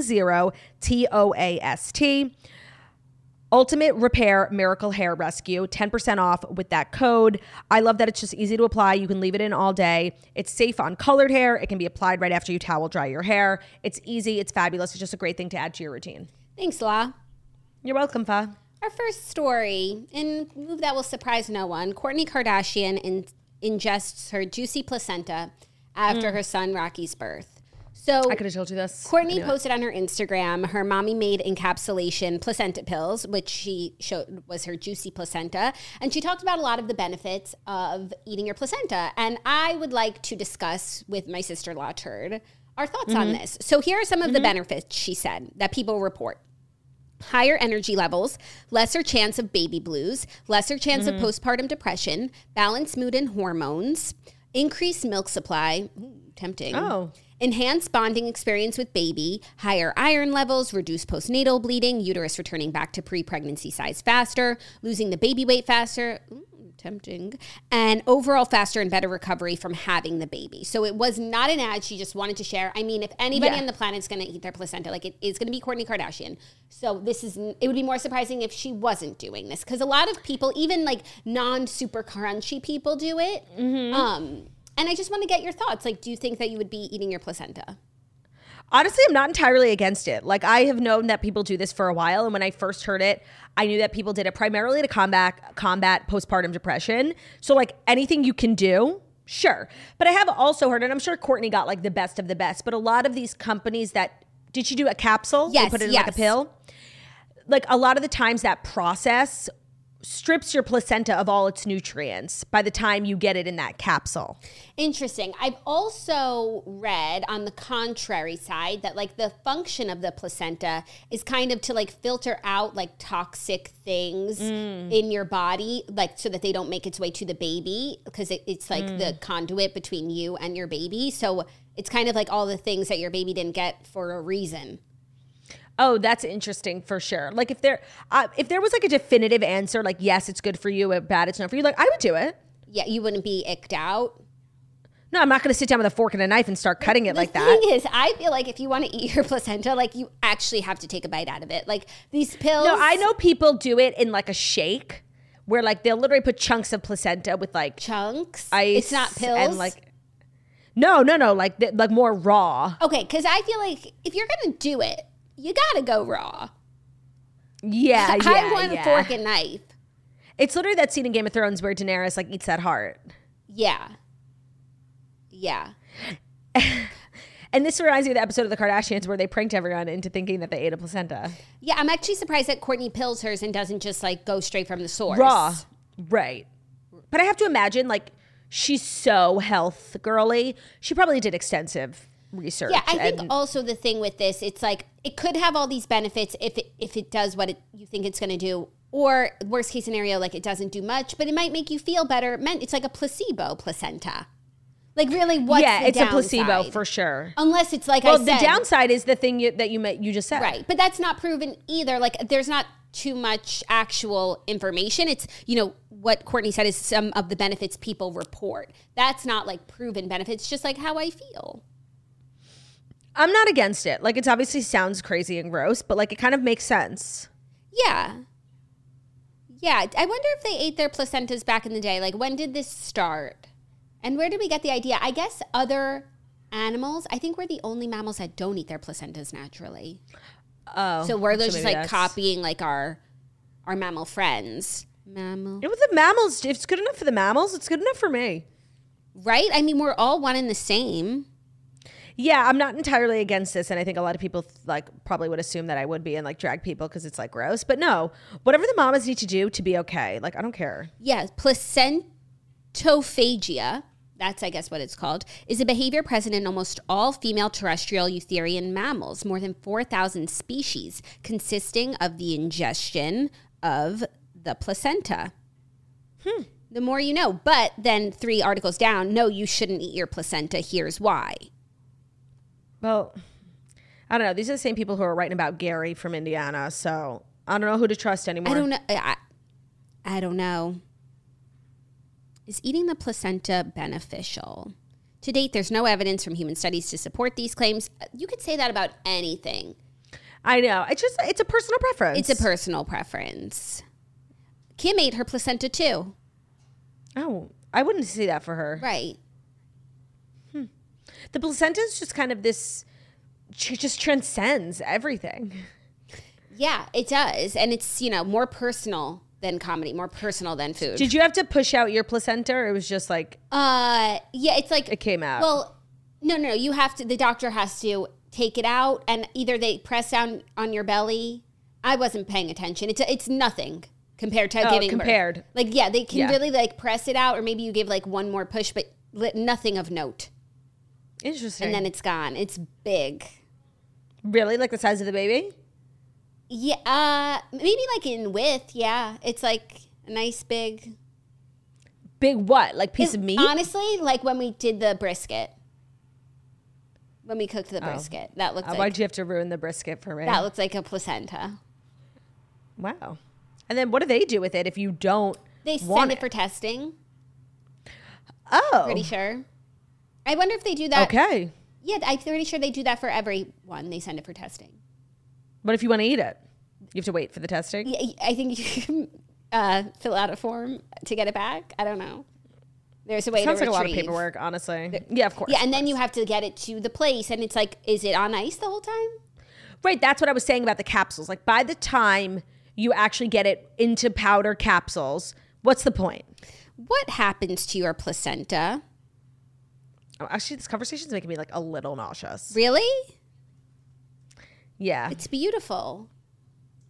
T O A S T. Ultimate Repair Miracle Hair Rescue, ten percent off with that code. I love that it's just easy to apply. You can leave it in all day. It's safe on colored hair. It can be applied right after you towel dry your hair. It's easy. It's fabulous. It's just a great thing to add to your routine. Thanks, La. You're welcome, Fa. Our first story, in a move that will surprise no one, Kourtney Kardashian in, ingests her juicy placenta after mm. her son Rocky's birth. So I could have told you this. Kourtney posted on her Instagram her mommy made encapsulation placenta pills, which she showed was her juicy placenta. And she talked about a lot of the benefits of eating your placenta. And I would like to discuss with my sister-in-law, Turd, our thoughts mm-hmm. on this. So here are some of mm-hmm. the benefits, she said, that people report. Higher energy levels, lesser chance of baby blues, lesser chance mm-hmm. of postpartum depression, balanced mood and hormones, increased milk supply, ooh, tempting, oh. enhanced bonding experience with baby, higher iron levels, reduced postnatal bleeding, uterus returning back to pre-pregnancy size faster, losing the baby weight faster, ooh, tempting, and overall faster and better recovery from having the baby. So it was not an ad. She just wanted to share. I mean, if anybody yeah. on the planet is going to eat their placenta, like it is going to be Kourtney Kardashian. So this is, it would be more surprising if she wasn't doing this, because a lot of people, even like non-super crunchy people do it. Mm-hmm. Um, and I just want to get your thoughts. Like, do you think that you would be eating your placenta? Honestly, I'm not entirely against it. Like, I have known that people do this for a while. And when I first heard it, I knew that people did it primarily to combat combat postpartum depression. So, like, anything you can do, sure. But I have also heard, and I'm sure Kourtney got, like, the best of the best, but a lot of these companies that, did she do a capsule? Yes, They put it in, yes. like, a pill? like a lot of the times that process strips your placenta of all its nutrients by the time you get it in that capsule. Interesting. I've also read on the contrary side that like the function of the placenta is kind of to like filter out like toxic things mm. in your body, like so that they don't make its way to the baby, because it, it's like mm. the conduit between you and your baby. So it's kind of like all the things that your baby didn't get for a reason. Oh, that's interesting for sure. Like if there, uh, if there was like a definitive answer, like yes, it's good for you, but bad, it's not for you. Like I would do it. Yeah, you wouldn't be icked out. No, I'm not going to sit down with a fork and a knife and start cutting it the like that. The thing is, I feel like if you want to eat your placenta, like you actually have to take a bite out of it. Like these pills. No, I know people do it in like a shake, where like they'll literally put chunks of placenta with like chunks. Ice. It's not pills. And like, no, no, no, like like more raw. Okay, because I feel like if you're gonna do it, you gotta go raw. Yeah, yeah, I want yeah. a fork and knife. It's literally that scene in Game of Thrones where Daenerys like eats that heart. Yeah. Yeah. And this reminds me of the episode of The Kardashians where they pranked everyone into thinking that they ate a placenta. Yeah, I'm actually surprised that Kourtney pills hers and doesn't just like go straight from the source. Raw. Right. But I have to imagine like she's so health girly. She probably did extensive research. Yeah, I think and- also the thing with this, it's like it could have all these benefits if it if it does what it, you think it's going to do, or worst case scenario, like it doesn't do much, but it might make you feel better. Meant it's like a placebo placenta. Like really, what's yeah, the it's downside? a placebo for sure. Unless it's like well, I said, the downside is the thing you, that you you just said, right? But that's not proven either. Like there's not too much actual information. It's, you know, what Kourtney said is some of the benefits people report. That's not like proven benefits, just like how I feel. I'm not against it. Like, it obviously sounds crazy and gross, but like it kind of makes sense. Yeah. Yeah. I wonder if they ate their placentas back in the day. Like, when did this start? And where did we get the idea? I guess other animals, I think we're the only mammals that don't eat their placentas naturally. Oh. So we're so just maybe like that's- copying like our our mammal friends. Mammal. Yeah, with the mammals, if it's good enough for the mammals, it's good enough for me. Right? I mean, we're all one and the same. Yeah, I'm not entirely against this, and I think a lot of people like probably would assume that I would be and like drag people because it's like gross. But no, whatever the mamas need to do to be okay, like I don't care. Yeah, placentophagia, that's I guess what it's called, is a behavior present in almost all female terrestrial eutherian mammals, more than four thousand species, consisting of the ingestion of the placenta. Hmm. The more you know. But then three articles down, no, you shouldn't eat your placenta. Here's why. Well, I don't know. These are the same people who are writing about Gary from Indiana, so I don't know who to trust anymore. I don't know. I, I don't know. Is eating the placenta beneficial? To date, there's no evidence from human studies to support these claims. You could say that about anything. I know. It's just, it's a personal preference. It's a personal preference. Kim ate her placenta too. Oh, I wouldn't see that for her. Right. Hmm. The placenta is just kind of this, it just transcends everything. Yeah, it does. And it's, you know, more personal than comedy, more personal than food. Did you have to push out your placenta, or it was just like Uh, yeah, it's like it came out? Well, no, no, no. You have to. The doctor has to take it out, and either they press down on your belly. I wasn't paying attention. It's it's nothing compared to Oh, giving compared. birth. Like yeah, they can Yeah. really like press it out, or maybe you give like one more push, but li- nothing of note, Interesting. and then it's gone. It's big. Really, like the size of the baby? Yeah, uh, maybe like in width. Yeah, it's like a nice big. Big what? Like piece It- of meat? Honestly, like when we did the brisket. When we cooked the Oh. brisket, that looked Uh, like why'd you have to ruin the brisket for me? that looked like a placenta. Wow. And then what do they do with it if you don't They want send it for testing. Oh. Pretty sure. I wonder if they do that. Okay. Yeah, I'm pretty sure they do that for everyone. They send it for testing. What if you want to eat it? You have to wait for the testing? Yeah, I think you can uh, fill out a form to get it back. I don't know. There's a way Sounds to like a lot of retrieve. paperwork, honestly. Yeah, of course. Yeah, and of then course. you have to get it to the place, and it's like, is it on ice the whole time? Right, that's what I was saying about the capsules. Like by the time you actually get it into powder capsules, what's the point? What happens to your placenta? Oh, actually, this conversation is making me like a little nauseous. Really? Yeah. It's beautiful.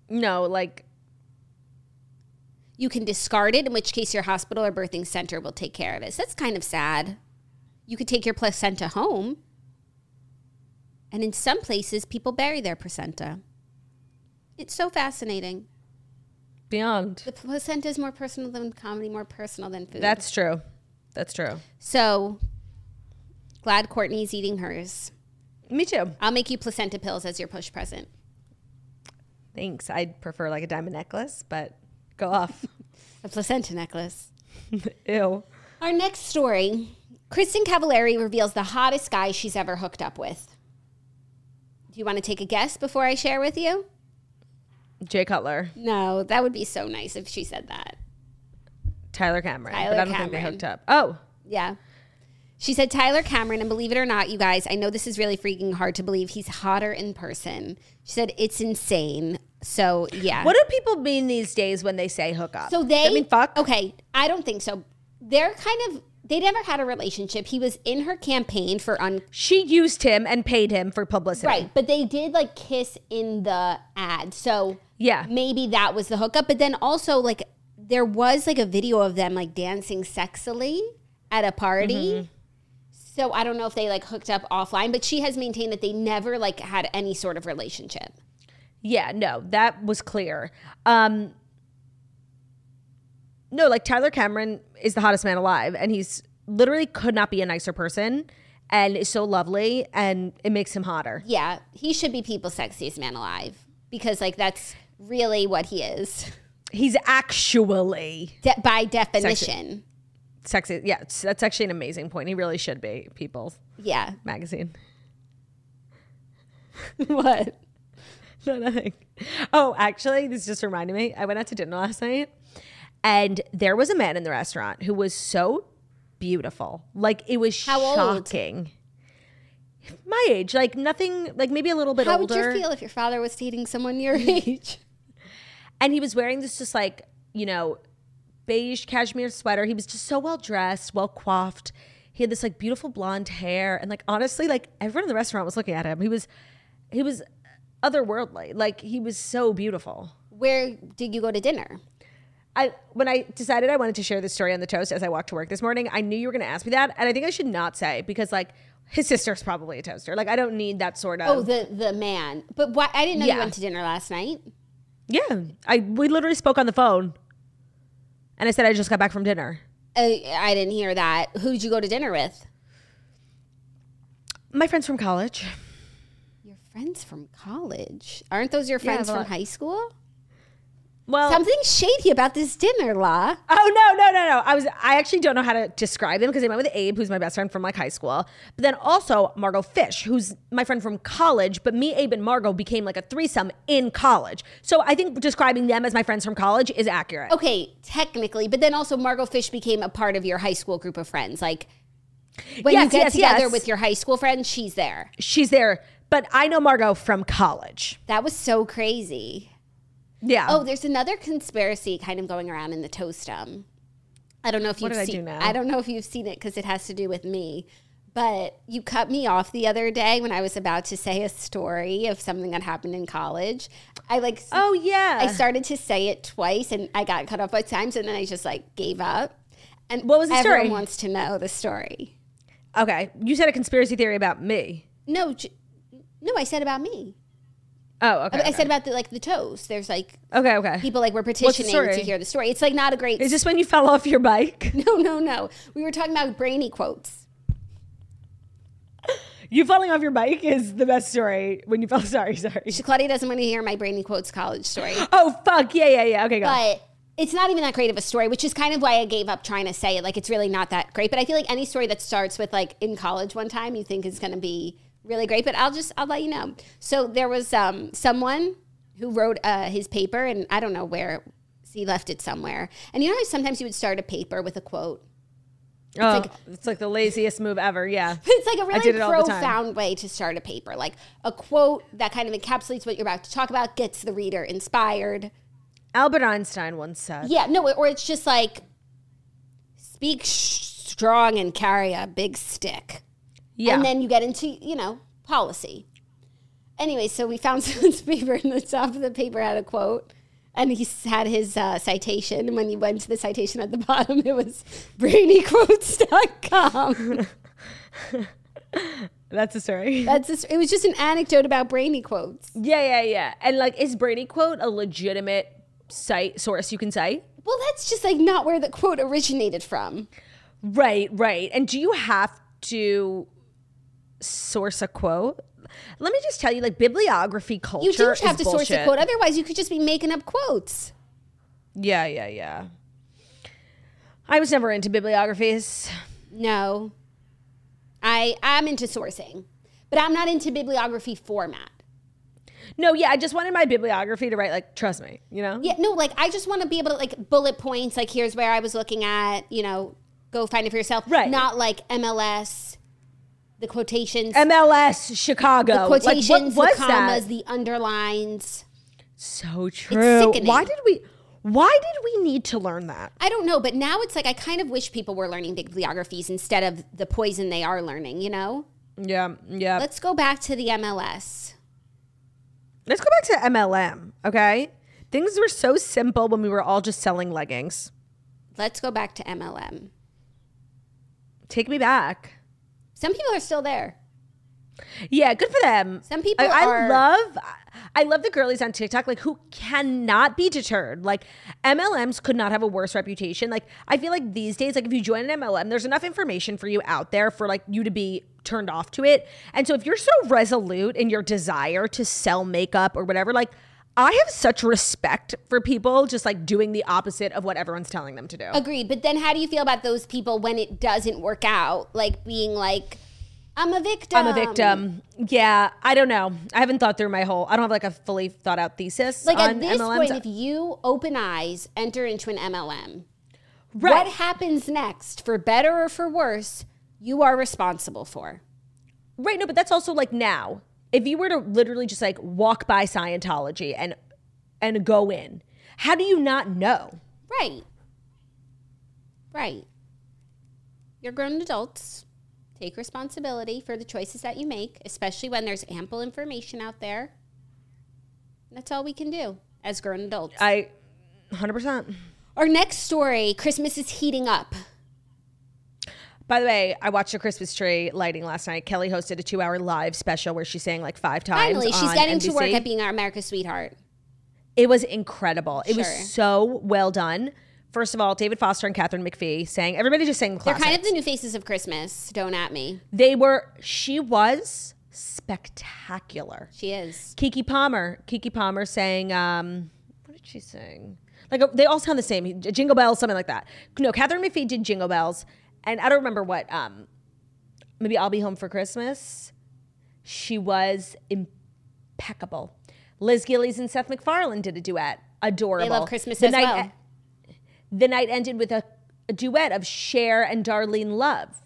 No, like, You can discard it, in which case your hospital or birthing center will take care of it. So that's kind of sad. You could take your placenta home. And in some places, people bury their placenta. It's so fascinating. beyond. The placenta is more personal than comedy, more personal than food. That's true. That's true. So glad Courtney's eating hers. Me too. I'll make you placenta pills as your push present. Thanks. I'd prefer like a diamond necklace, but go off. A placenta necklace. Ew. Our next story, Kristen Cavallari reveals the hottest guy she's ever hooked up with. Do you want to take a guess before I share with you? Jay Cutler. No, that would be so nice if she said that. Tyler Cameron. Tyler but I don't think Cameron. they hooked up. Oh. Yeah. She said Tyler Cameron, and believe it or not, you guys, I know this is really freaking hard to believe. He's hotter in person. She said it's insane. So, yeah. What do people mean these days when they say hook up? So they, Does that mean fuck? Okay, I don't think so. They're kind of, they never had a relationship. He was in her campaign for un. She used him and paid him for publicity. Right, but they did like kiss in the ad. So Yeah. maybe that was the hookup. But then also like there was like a video of them like dancing sexily at a party. Mm-hmm. So I don't know if they like hooked up offline, but she has maintained that they never like had any sort of relationship. Yeah, no, that was clear. Um, no, like Tyler Cameron is the hottest man alive, and he's literally could not be a nicer person, and is so lovely, and it makes him hotter. Yeah, he should be people's sexiest man alive because like that's really what he is He's actually De- by definition. sexy. Yeah, it's- that's actually an amazing point. He really should be People's Yeah. Magazine. What? No, nothing. Oh, actually, this just reminded me. I went out to dinner last night, and there was a man in the restaurant who was so beautiful. Like, it was How old? shocking. My age, like nothing, like maybe a little bit How older. would you feel if your father was dating someone your age? And he was wearing this just like, you know, beige cashmere sweater. He was just so well dressed, well coiffed. He had this like beautiful blonde hair. And like, honestly, like everyone in the restaurant was looking at him. He was, he was otherworldly. Like he was so beautiful. Where did you go to dinner? I when I decided I wanted to share this story on the toast as I walked to work this morning, I knew you were going to ask me that, and I think I should not say because like his sister's probably a toaster. Like I don't need that sort of. Oh, the the man. But why, I didn't know Yeah. you went to dinner last night. Yeah, I we literally spoke on the phone, and I said I just got back from dinner. Uh, I didn't hear that. Who did you go to dinner with? My friends from college. Your friends from college. Aren't those your friends but- from high school? Well, Something shady about this dinner, La. Oh no, no, no, no. I was I actually don't know how to describe them because I went with Abe, who's my best friend from like high school. But then also Margot Fish, who's my friend from college, but me, Abe, and Margot became like a threesome in college. So I think describing them as my friends from college is accurate. Okay, technically, but then also Margot Fish became a part of your high school group of friends. Like when Yes, you get yes, together yes. with your high school friends, she's there. She's there, but I know Margot from college. That was so crazy. Yeah. Oh, there's another conspiracy kind of going around in the toastum. I don't know if What you've did I seen. do now? I don't know if you've seen it because it has to do with me. But you cut me off the other day when I was about to say a story of something that happened in college. I like. Oh yeah. I started to say it twice and I got cut off both times and then I just like gave up. And What was the everyone story? wants to know the story. Okay. You said a conspiracy theory about me. No, j- no, I said about me. Oh, okay. I, I okay. said about the like the toast. There's like Okay, okay. people like were the petitioning story? to hear the story. It's like not a great. Is this when you fell off your bike? No, no, no. We were talking about brainy quotes. You falling off your bike is the best story when you fell. Sorry, sorry. Claudia doesn't want to hear my brainy quotes college story. Oh fuck yeah, yeah, yeah. Okay, go. But it's not even that great of a story, which is kind of why I gave up trying to say it. Like, it's really not that great. But I feel like any story that starts with, like, in college one time, you think is going to be really great. But I'll just, I'll let you know. So there was um, someone who wrote uh, his paper, and I don't know where, he left it somewhere. And you know how sometimes you would start a paper with a quote? oh, like- it's like the laziest move ever. Yeah. It's like a really did it all the time. profound way to start a paper. Like, a quote that kind of encapsulates what you're about to talk about, gets the reader inspired. Albert Einstein once said. Yeah, no, or it's just like, speak sh- strong and carry a big stick. Yeah. And then you get into, you know, policy. Anyway, so we found someone's paper, and the top of the paper had a quote, and he had his uh, citation. And when he went to the citation at the bottom, it was brainy quotes dot com. That's a story. That's a, it was just an anecdote about Brainy quotes. Yeah, yeah, yeah. And like, is Brainy quote a legitimate site source you can cite? Well, that's just like not where the quote originated from. Right, right. And do you have to source a quote? Let me just tell you, like, bibliography culture You do is have to bullshit. source a quote. Otherwise, you could just be making up quotes. Yeah, yeah, yeah. I was never into bibliographies. No. I, I'm into sourcing, but I'm not into bibliography format. No, yeah, I just wanted my bibliography to write, like, trust me, you know? Yeah, no, like, I just want to be able to, like, bullet points, like, here's where I was looking at, you know, go find it for yourself. Right. Not like M L S, the quotations. M L S Chicago. The quotations, like, what was the commas, that? the underlines. So true. sickening. Why did we... Why did we need to learn that? I don't know, but now it's like I kind of wish people were learning bibliographies instead of the poison they are learning, you know? Yeah, yeah. Let's go back to the M L S. Let's go back to M L M, okay? Things were so simple when we were all just selling leggings. Let's go back to M L M. Take me back. Some people are still there. Yeah, good for them. Some people I, are- I love I love the girlies on TikTok, like, who cannot be deterred. Like, M L Ms could not have a worse reputation. Like, I feel like these days, like, if you join an M L M, there's enough information for you out there for, like, you to be turned off to it. And so if you're so resolute in your desire to sell makeup or whatever, like, I have such respect for people just, like, doing the opposite of what everyone's telling them to do. Agreed. But then how do you feel about those people when it doesn't work out? Like being like, I'm a victim. I'm a victim. Yeah, I don't know. I haven't thought through my whole, I don't have like a fully thought out thesis Like on at this M L Ms. point, if you open eyes, enter into an M L M, Right. what happens next, for better or for worse, you are responsible for. Right, no, but that's also like now. If you were to literally just like walk by Scientology and and go in, how do you not know? Right. Right. You're grown adults. Take responsibility for the choices that you make, especially when there's ample information out there. That's all we can do as grown adults. I, one hundred percent. Our next story, Christmas is heating up. By the way, I watched a Christmas tree lighting last night. Kelly hosted a two-hour live special where she sang like five times. Finally, she's on getting N B C. to work at being our America's sweetheart. It was incredible. It Sure. was so well done. First of all, David Foster and Catherine McPhee sang. Everybody just sang the They're classics. kind of the new faces of Christmas. Don't at me. They were. She was spectacular. She is. Kiki Palmer. Kiki Palmer sang. Um, what did she sing? Like a, they all sound the same. Jingle Bells, something like that. No, Catherine McPhee did Jingle Bells, and I don't remember what. Um, maybe I'll Be Home for Christmas. She was impeccable. Liz Gillies and Seth MacFarlane did a duet. Adorable. They love Christmas the as night, well. The night ended with a, a duet of Cher and Darlene Love.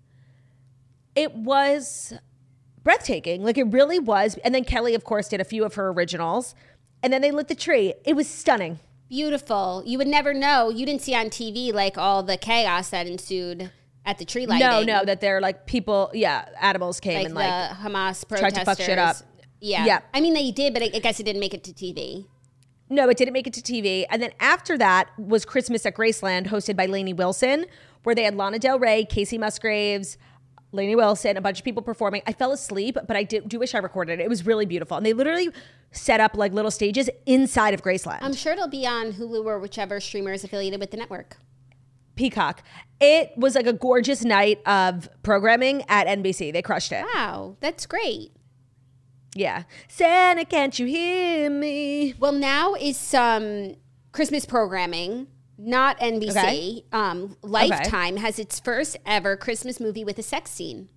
It was breathtaking. Like, it really was. And then Kelly, of course, did a few of her originals. And then they lit the tree. It was stunning. Beautiful. You would never know. You didn't see on T V like all the chaos that ensued at the tree lighting. No, no, that they're like people, yeah, animals came Like and the like Hamas protesters. tried to fuck shit up. Yeah. Yeah. I mean, they did, but I I guess it didn't make it to T V. No, it didn't make it to T V. And then after that was Christmas at Graceland, hosted by Lainey Wilson, where they had Lana Del Rey, Casey Musgraves, Lainey Wilson, a bunch of people performing. I fell asleep, but I did, do wish I recorded it. It was really beautiful. And they literally set up like little stages inside of Graceland. I'm sure it'll be on Hulu or whichever streamer is affiliated with the network. Peacock. It was like a gorgeous night of programming at N B C. They crushed it. Wow, that's great. Yeah. Santa, can't you hear me? Well, now is some Christmas programming, not N B C. Okay. Um, Lifetime has its first ever Christmas movie with a sex scene.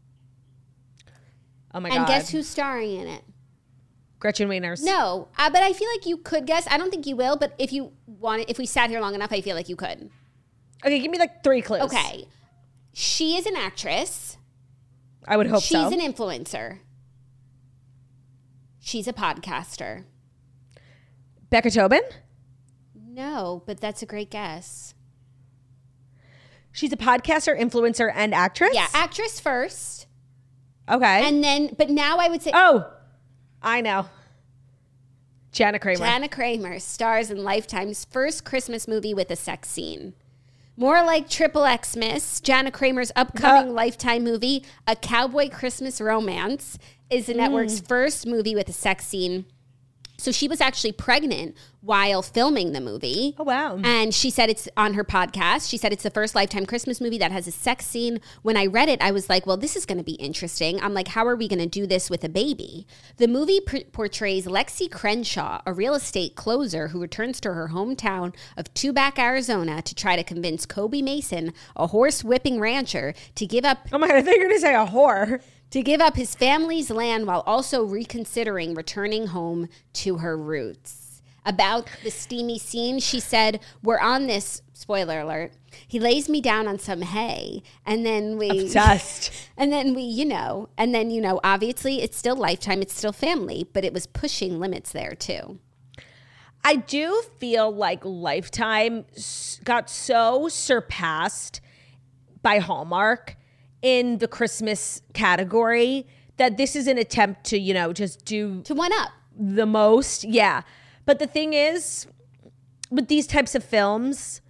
Oh my and God. guess who's starring in it? Gretchen Wieners. No, uh, but I feel like you could guess. I don't think you will, but if you want it, if we sat here long enough, I feel like you could. Okay, give me like three clues. Okay. She is an actress. I would hope She's so. an influencer. She's a podcaster. Becca Tobin? No, but that's a great guess. She's a podcaster, influencer, and actress? Yeah, actress first. Okay. And then, but now I would say, oh, I know. Jana Kramer. Jana Kramer stars in Lifetime's first Christmas movie with a sex scene. More like Triple Xmas, Jana Kramer's upcoming Uh. Lifetime movie, A Cowboy Christmas Romance, is the network's first movie with a sex scene. So she was actually pregnant while filming the movie. Oh, wow. And she said it's on her podcast. She said it's the first Lifetime Christmas movie that has a sex scene. When I read it, I was like, well, this is going to be interesting. I'm like, how are we going to do this with a baby? The movie pr- portrays Lexi Crenshaw, a real estate closer who returns to her hometown of Tubac, Arizona to try to convince Kobe Mason, a horse whipping rancher, to give up Oh my God, I thought you were going to say a whore. to give up his family's land while also reconsidering returning home to her roots. About the steamy scene, she said, we're on this, spoiler alert, he lays me down on some hay, and then we... Obsessed. And then we, you know, and then, you know, obviously it's still Lifetime, it's still family, but it was pushing limits there too. I do feel like Lifetime s- got so surpassed by Hallmark in the Christmas category that this is an attempt to, you know, just do To one up. the most. Yeah. But the thing is, with these types of films,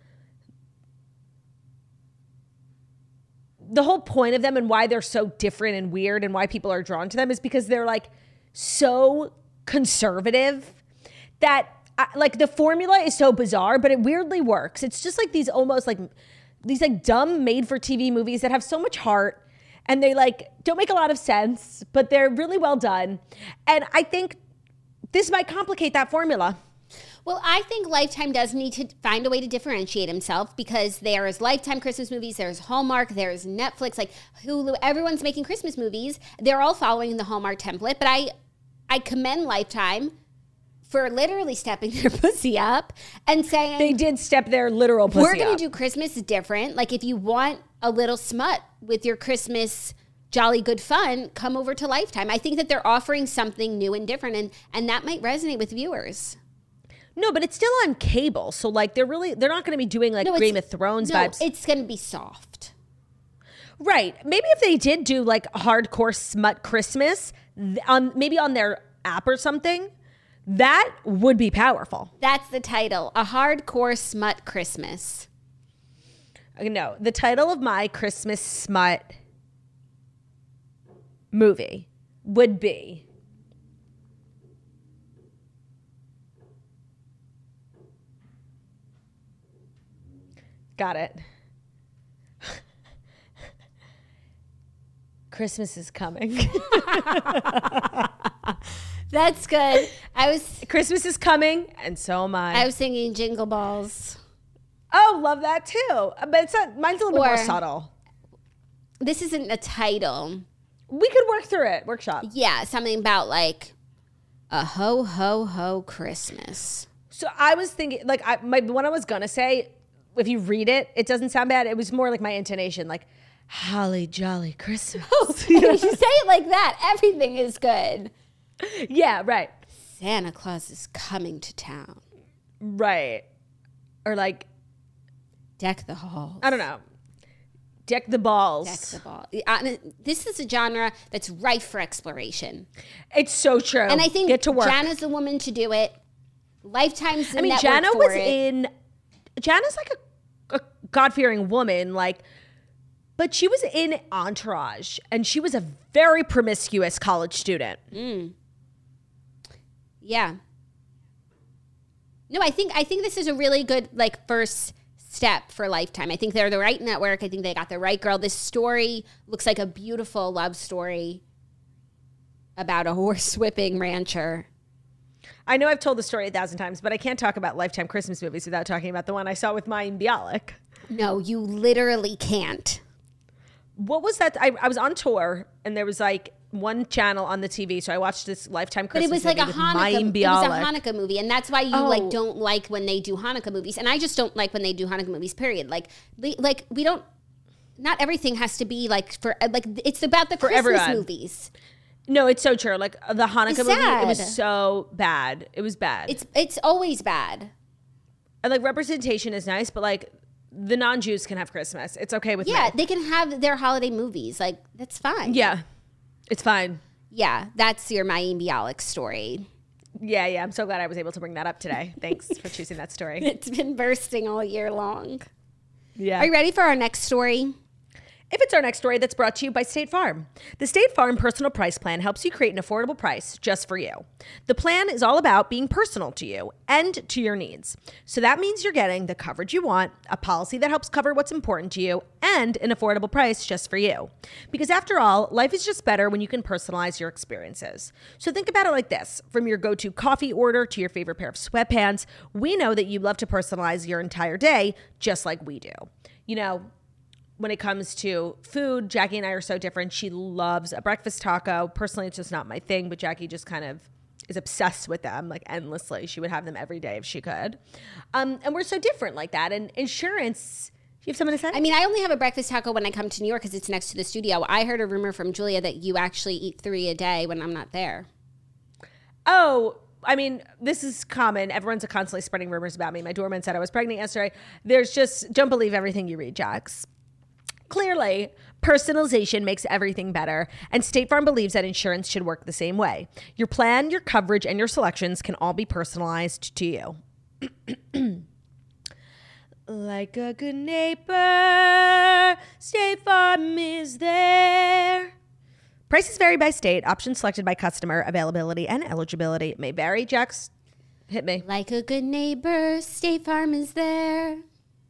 the whole point of them and why they're so different and weird and why people are drawn to them is because they're like so conservative that uh, like the formula is so bizarre, but it weirdly works. It's just like these almost like these like dumb made for T V movies that have so much heart and they like don't make a lot of sense, but they're really well done. And I think this might complicate that formula. Well, I think Lifetime does need to find a way to differentiate himself because there is Lifetime Christmas movies, there's Hallmark, there's Netflix, like Hulu. Everyone's making Christmas movies. They're all following the Hallmark template, but I, I commend Lifetime for literally stepping their pussy up and saying They did step their literal pussy we're going up. to do Christmas different. Like if you want a little smut with your Christmas jolly good fun, come over to Lifetime. I think that they're offering something new and different, and and that might resonate with viewers. No, but it's still on cable. So like they're really they're not going to be doing like No, it's- Game of Thrones no, vibes. it's going to be soft. Right. Maybe if they did do like hardcore smut Christmas th- on maybe on their app or something, that would be powerful. That's the title, A Hardcore Smut Christmas. No, the title of my Christmas smut movie would be Got it. Christmas is coming. That's good. I was Christmas is coming, and so am I. I was thinking Jingle Balls. oh, love that too. But it's not, mine's a little bit Or- more subtle. This isn't a title. We could work through it. Workshop. Yeah, something about like a ho ho ho Christmas. So I was thinking, like, I, my the one I was gonna say, if you read it, it doesn't sound bad. It was more like my intonation, like holly jolly Christmas. You say it like that, everything is good. Yeah, right, Santa Claus is coming to town. right, or like Deck the halls. I don't know, deck the balls. Deck the ball. Uh, This is a genre that's rife for exploration. It's so true. And I think get to work. Jana's the woman to do it. Lifetime's the I mean, network Jana for was it. in. Jana's like a, a God-fearing woman, like, but she was in Entourage, and she was a very promiscuous college student. Yeah. No, I think I think this is a really good like first step for Lifetime. I think they're the right network. I think they got the right girl. This story looks like a beautiful love story about a horse whipping rancher. I know I've told the story a thousand times, but I can't talk about Lifetime Christmas movies without talking about the one I saw with Mayim Bialik. No, you literally can't. What was that? I, I was on tour, and there was like one channel on the T V, so I watched this Lifetime But Christmas it was like a movie with Hanukkah. Mayim It was Bialik. a Hanukkah movie, and that's why you Oh. like don't like when they do Hanukkah movies. And I just don't like when they do Hanukkah movies. Period. Like, we- like we don't. Not everything has to be like for like. It's about the For Christmas everyone. movies. No, it's so true. Like the Hanukkah It's movie, it was sad. so bad. It was bad. It's it's always bad. and like representation is nice, but like the non-Jews can have Christmas. It's okay with Yeah, me. they can have their holiday movies. Like that's fine. Yeah, it's fine. Yeah, that's your Mayim Bialik story. Yeah, yeah. I'm so glad I was able to bring that up today. Thanks for choosing that story. It's been bursting all year long. Yeah. Are you ready for our next story? If it's our next story, that's brought to you by State Farm. The State Farm Personal Price Plan helps you create an affordable price just for you. The plan is all about being personal to you and to your needs. So that means you're getting the coverage you want, a policy that helps cover what's important to you, and an affordable price just for you. Because after all, life is just better when you can personalize your experiences. So think about it like this. From your go-to coffee order to your favorite pair of sweatpants, we know that you love to personalize your entire day just like we do. You know, when it comes to food, Jackie and I are so different. She loves a breakfast taco. Personally, it's just not my thing, but Jackie just kind of is obsessed with them, like endlessly. She would have them every day if she could. Um, and we're so different like that. And insurance, you have something to say? I mean, I only have a breakfast taco when I come to New York because it's next to the studio. I heard a rumor from Julia that you actually eat three a day when I'm not there. Oh, I mean, this is common. Everyone's constantly spreading rumors about me. My doorman said I was pregnant yesterday. There's just, don't believe everything you read, Jax. Clearly, personalization makes everything better, and State Farm believes that insurance should work the same way. Your plan, your coverage, and your selections can all be personalized to you. Like a good neighbor, State Farm is there. Prices vary by state. Options selected by customer. Availability and eligibility may vary. Jax, hit me. Like a good neighbor, State Farm is there.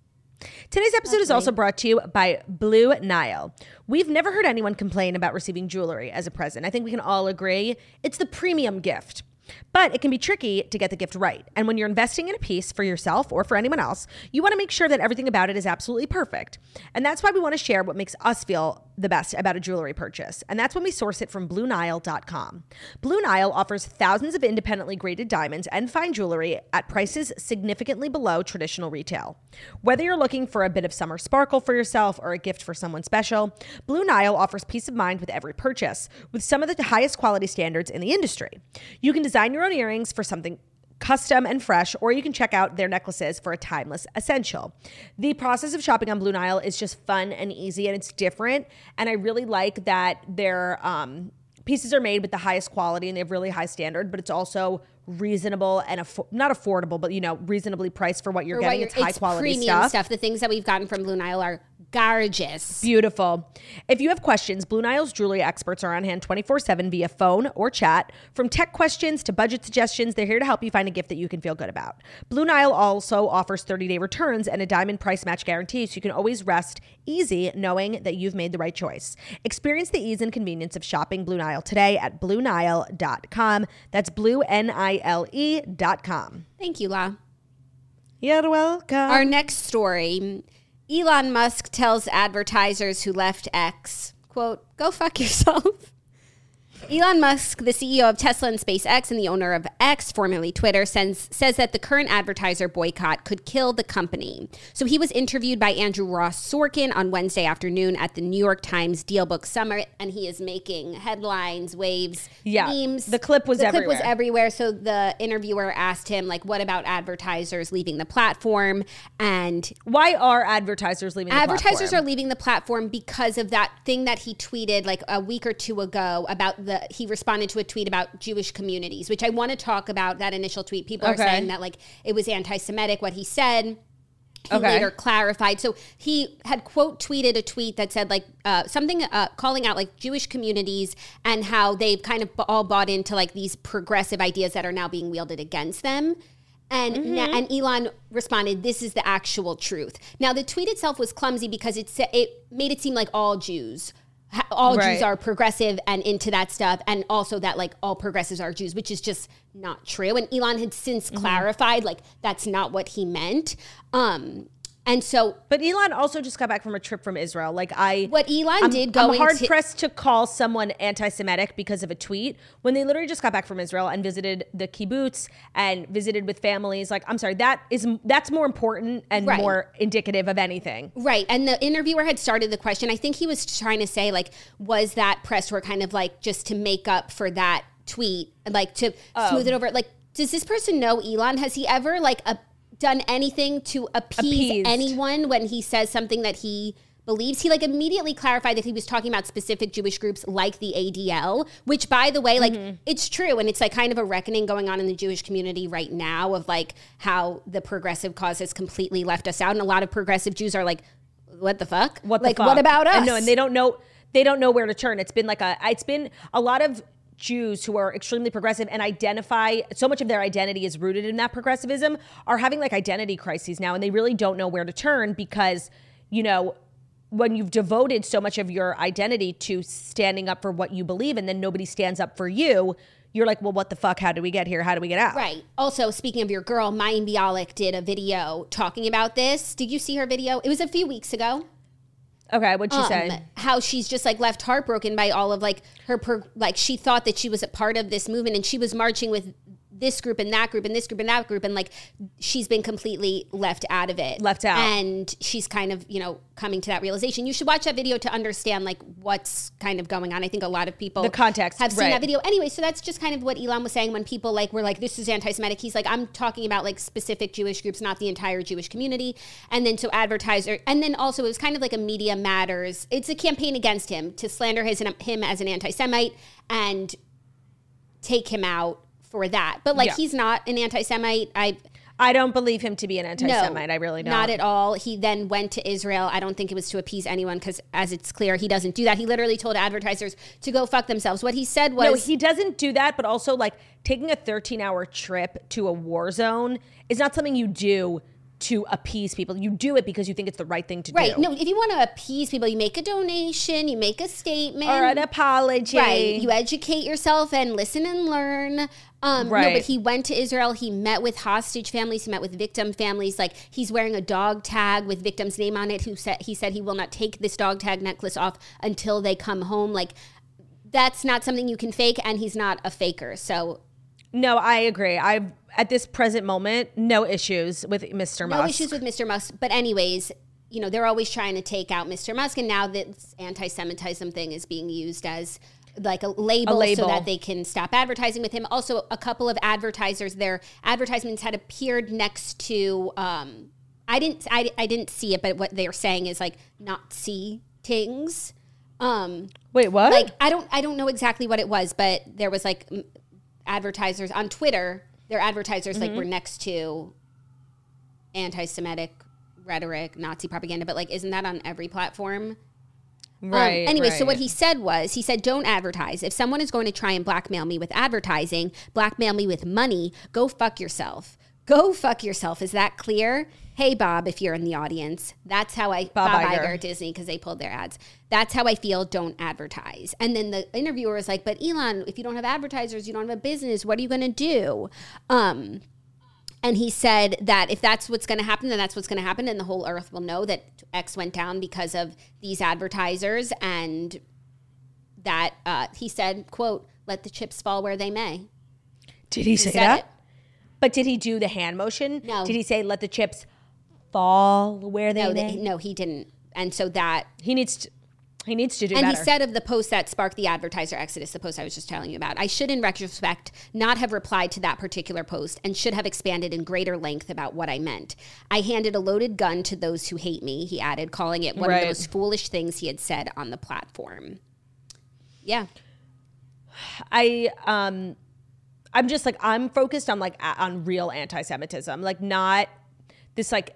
Today's episode Lovely. is also brought to you by Blue Nile. We've never heard anyone complain about receiving jewelry as a present. I think we can all agree it's the premium gift. But it can be tricky to get the gift right. And when you're investing in a piece for yourself or for anyone else, you want to make sure that everything about it is absolutely perfect. And that's why we want to share what makes us feel the best about a jewelry purchase. And that's when we source it from Blue Nile dot com. Blue Nile offers thousands of independently graded diamonds and fine jewelry at prices significantly below traditional retail. Whether you're looking for a bit of summer sparkle for yourself or a gift for someone special, Blue Nile offers peace of mind with every purchase, with some of the highest quality standards in the industry. You can design your own earrings for something custom and fresh, or you can check out their necklaces for a timeless essential. The process of shopping on Blue Nile is just fun and easy, and it's different. And I really like that their um, pieces are made with the highest quality and they have really high standard, but it's also reasonable and affo- not affordable, but you know, reasonably priced for what you're for getting. What you're, it's high it's quality premium stuff. stuff. The things that we've gotten from Blue Nile are gorgeous. Beautiful. If you have questions, Blue Nile's jewelry experts are on hand twenty-four seven via phone or chat. From tech questions to budget suggestions, they're here to help you find a gift that you can feel good about. Blue Nile also offers thirty-day returns and a diamond price match guarantee, so you can always rest easy knowing that you've made the right choice. Experience the ease and convenience of shopping Blue Nile today at Blue Nile dot com. That's Blue N I L E dot com. Thank you, La. You're welcome. Our next story, Elon Musk tells advertisers who left X, quote, go fuck yourself. Elon Musk, the C E O of Tesla and SpaceX and the owner of X, formerly Twitter, sends, says that the current advertiser boycott could kill the company. So he was interviewed by Andrew Ross Sorkin on Wednesday afternoon at the New York Times Dealbook Summit, and he is making headlines, waves, yeah, memes. The clip was the everywhere. The clip was everywhere. So the interviewer asked him, like, what about advertisers leaving the platform? And why are advertisers leaving the advertisers platform? are leaving the platform because of that thing that he tweeted like a week or two ago about the he responded to a tweet about Jewish communities, which I want to talk about that initial tweet. People okay. are saying that like it was anti-Semitic what he said. He okay. later clarified. So he had quote tweeted a tweet that said like uh, something uh, calling out like Jewish communities and how they've kind of all bought into like these progressive ideas that are now being wielded against them. And mm-hmm. na- and Elon responded, this is the actual truth. Now, the tweet itself was clumsy because it, sa- it made it seem like all Jews all right. Jews are progressive and into that stuff, and also that like all progressives are Jews, which is just not true. And Elon had since mm-hmm. clarified like that's not what he meant. Um, and so, but Elon also just got back from a trip from Israel. Like I, what Elon I'm, did going I'm hard to, pressed to call someone anti-Semitic because of a tweet when they literally just got back from Israel and visited the kibbutz and visited with families. Like, I'm sorry, that is that's more important and right. more indicative of anything. Right. And the interviewer had started the question. I think he was trying to say like, was that press tour kind of like just to make up for that tweet, like to oh. smooth it over? Like, does this person know Elon? Has he ever like a done anything to appease Appeased. anyone when he says something that he believes. He like immediately clarified that he was talking about specific Jewish groups like the A D L, which by the way, like mm-hmm. it's true. And it's like kind of a reckoning going on in the Jewish community right now of like how the progressive cause has completely left us out. And a lot of progressive Jews are like, what the fuck? What like, the fuck? What about us? And no, and they don't know, they don't know where to turn. It's been like a, it's been a lot of Jews who are extremely progressive and identify, so much of their identity is rooted in that progressivism, are having like identity crises now. And they really don't know where to turn because, you know, when you've devoted so much of your identity to standing up for what you believe and then nobody stands up for you, you're like, well, what the fuck? How did we get here? How do we get out? Right. Also, speaking of your girl, Mayim Bialik did a video talking about this. Did you see her video? It was a few weeks ago. Okay, what'd she um, say? How she's just like left heartbroken by all of like her, per, like she thought that she was a part of this movement and she was marching with this group and that group and this group and that group and like she's been completely left out of it. Left out. And she's kind of, you know, coming to that realization. You should watch that video to understand like what's kind of going on. I think a lot of people the context have seen right. that video. Anyway, so that's just kind of what Elon was saying when people like were like, this is anti-Semitic. He's like, I'm talking about like specific Jewish groups, not the entire Jewish community. And then so advertiser, and then also it was kind of like a media matters. It's a campaign against him to slander his him as an anti-Semite and take him out for that. But like yeah. he's not an anti-Semite. I I don't believe him to be an anti-Semite. No, I really don't. Not at all. He then went to Israel. I don't think it was to appease anyone because as it's clear, he doesn't do that. He literally told advertisers to go fuck themselves. What he said was... No, he doesn't do that, but also like taking a thirteen hour trip to a war zone is not something you do to appease people. You do it because you think it's the right thing to right. do. Right. No, if you want to appease people, you make a donation, you make a statement. Or an apology. Right. You educate yourself and listen and learn. Um, right. No, but he went to Israel. He met with hostage families. He met with victim families. Like he's wearing a dog tag with victim's name on it. Who said he said he will not take this dog tag necklace off until they come home. Like that's not something you can fake, and he's not a faker. So. No, I agree. I've at this present moment, no issues with Mister Musk. No issues with Mister Musk. But anyways, you know, they're always trying to take out Mister Musk. And now this anti-Semitism thing is being used as like a label, a label so that they can stop advertising with him. Also, a couple of advertisers, their advertisements had appeared next to, um, I didn't I, I didn't see it, but what they're saying is like Nazi things. Um, Wait, what? Like, I don't, I don't know exactly what it was, but there was like advertisers on Twitter, their advertisers mm-hmm. like were next to anti-Semitic rhetoric, Nazi propaganda, but like, isn't that on every platform? Right. Um, anyway, right. so what he said was, he said, don't advertise. If someone is going to try and blackmail me with advertising, blackmail me with money, go fuck yourself. Go fuck yourself. Is that clear? Hey, Bob, if you're in the audience, that's how I, Bob, Bob Iger. Iger, Disney, because they pulled their ads. That's how I feel. Don't advertise. And then the interviewer was like, but Elon, if you don't have advertisers, you don't have a business, what are you going to do? Um, and he said that if that's what's going to happen, then that's what's going to happen. And the whole earth will know that X went down because of these advertisers. And that uh, he said, quote, let the chips fall where they may. Did he, he say that? It. But did he do the hand motion? No. Did he say, let the chips fall where they no, may? They, no, he didn't. And so that... He needs to... He needs to do and better. And he said of the post that sparked the advertiser exodus, the post I was just telling you about, I should, in retrospect, not have replied to that particular post and should have expanded in greater length about what I meant. I handed a loaded gun to those who hate me, he added, calling it one right. of those foolish things he had said on the platform. Yeah. I, um, I'm just like, I'm focused on like, on real anti-Semitism, like not this like,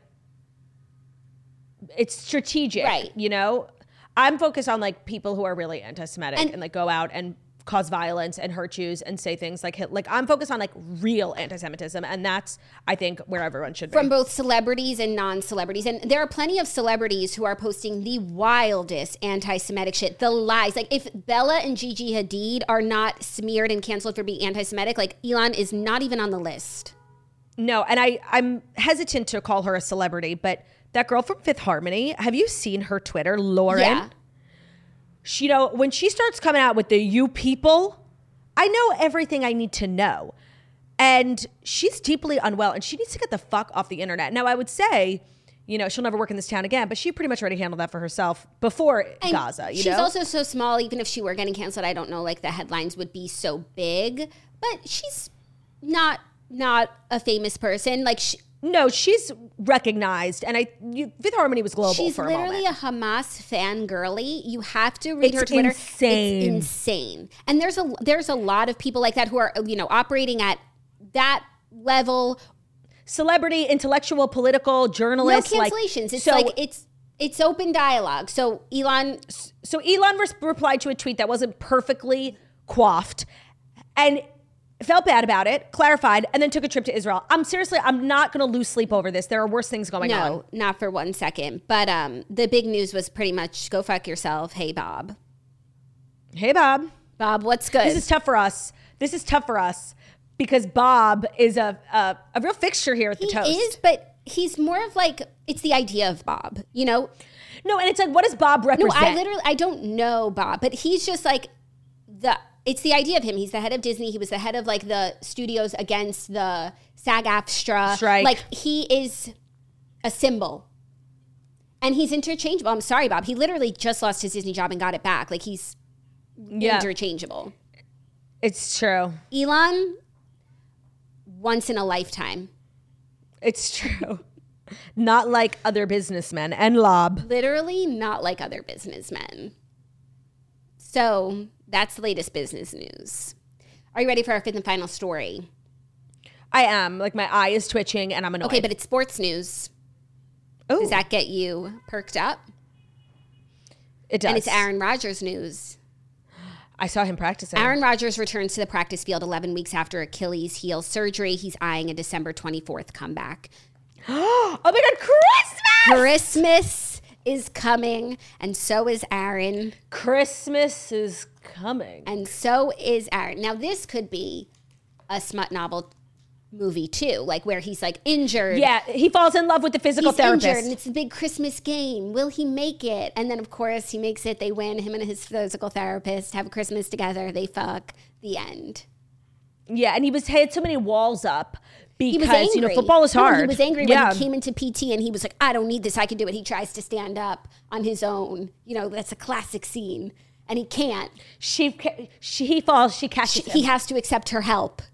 it's strategic, right. you know? I'm focused on like people who are really anti-Semitic and, and like go out and cause violence and hurt Jews and say things like, like I'm focused on like real anti-Semitism. And that's, I think, where everyone should be. From both celebrities and non-celebrities. And there are plenty of celebrities who are posting the wildest anti-Semitic shit, the lies. Like if Bella and Gigi Hadid are not smeared and canceled for being anti-Semitic, like Elon is not even on the list. No, and I, I'm hesitant to call her a celebrity, but that girl from Fifth Harmony, have you seen her Twitter, Lauren? Yeah. She, you know, when she starts coming out with the you people, I know everything I need to know. And she's deeply unwell and she needs to get the fuck off the internet. Now, I would say, you know, she'll never work in this town again, but she pretty much already handled that for herself before and Gaza, you she's know? also so small, even if she were getting canceled, I don't know, like the headlines would be so big. But she's not, not a famous person. Like, she, No, she's recognized, and I you, Fifth Harmony was global She's for a literally moment. a Hamas fangirly. You have to read It's her Twitter. insane. It's insane. And there's a there's a lot of people like that who are, you know, operating at that level. Celebrity, intellectual, political, No journalist. cancellations. Like, it's so, like it's it's open dialogue. So Elon, so Elon res- replied to a tweet that wasn't perfectly coiffed, and felt bad about it, clarified, and then took a trip to Israel. I'm seriously, I'm not going to lose sleep over this. There are worse things going on. no, not for one second. But um, the big news was pretty much go fuck yourself. Hey, Bob. Hey, Bob. Bob, what's good? This is tough for us. This is tough for us because Bob is a a, a real fixture here at the he Toast. is, but he's more of like, it's the idea of Bob, you know? No, and it's like, what does Bob No, represent? I literally, I don't know Bob, but he's just like the, it's the idea of him. He's the head of Disney. He was the head of like the studios against the SAG-AFTRA Strike. Like he is a symbol. And he's interchangeable. I'm sorry, Bob. He literally just lost his Disney job and got it back. Like he's yeah, interchangeable. it's true. Elon, once in a lifetime. It's true. Not like other businessmen and Lob. Literally not like other businessmen. So that's the latest business news. Are you ready for our fifth and final story? I am. Like my eye is twitching and I'm annoyed. Okay, but it's sports news. Ooh, Does that get you perked up? it does. And it's Aaron Rodgers news. I saw him practicing. Aaron Rodgers returns to the practice field eleven weeks after Achilles heel surgery. He's eyeing a December twenty-fourth comeback. Oh my God, Christmas! Christmas is coming, and so is Aaron. Christmas is coming. And so is Aaron. Now, this could be a smut novel movie, too, like where he's like injured. Yeah, he falls in love with the physical He's therapist. injured, and it's a big Christmas game. Will he make it? And then, of course, he makes it. They win. Him and his physical therapist have Christmas together. They fuck. The end. Yeah, and he was had so many walls up He was because angry. you know football is No, hard. he was angry yeah. when he came into P T and he was like, I don't need this. I can do it. He tries to stand up on his own. You know, that's a classic scene. And he can't. She, she he falls. She catches him. He has to accept her help.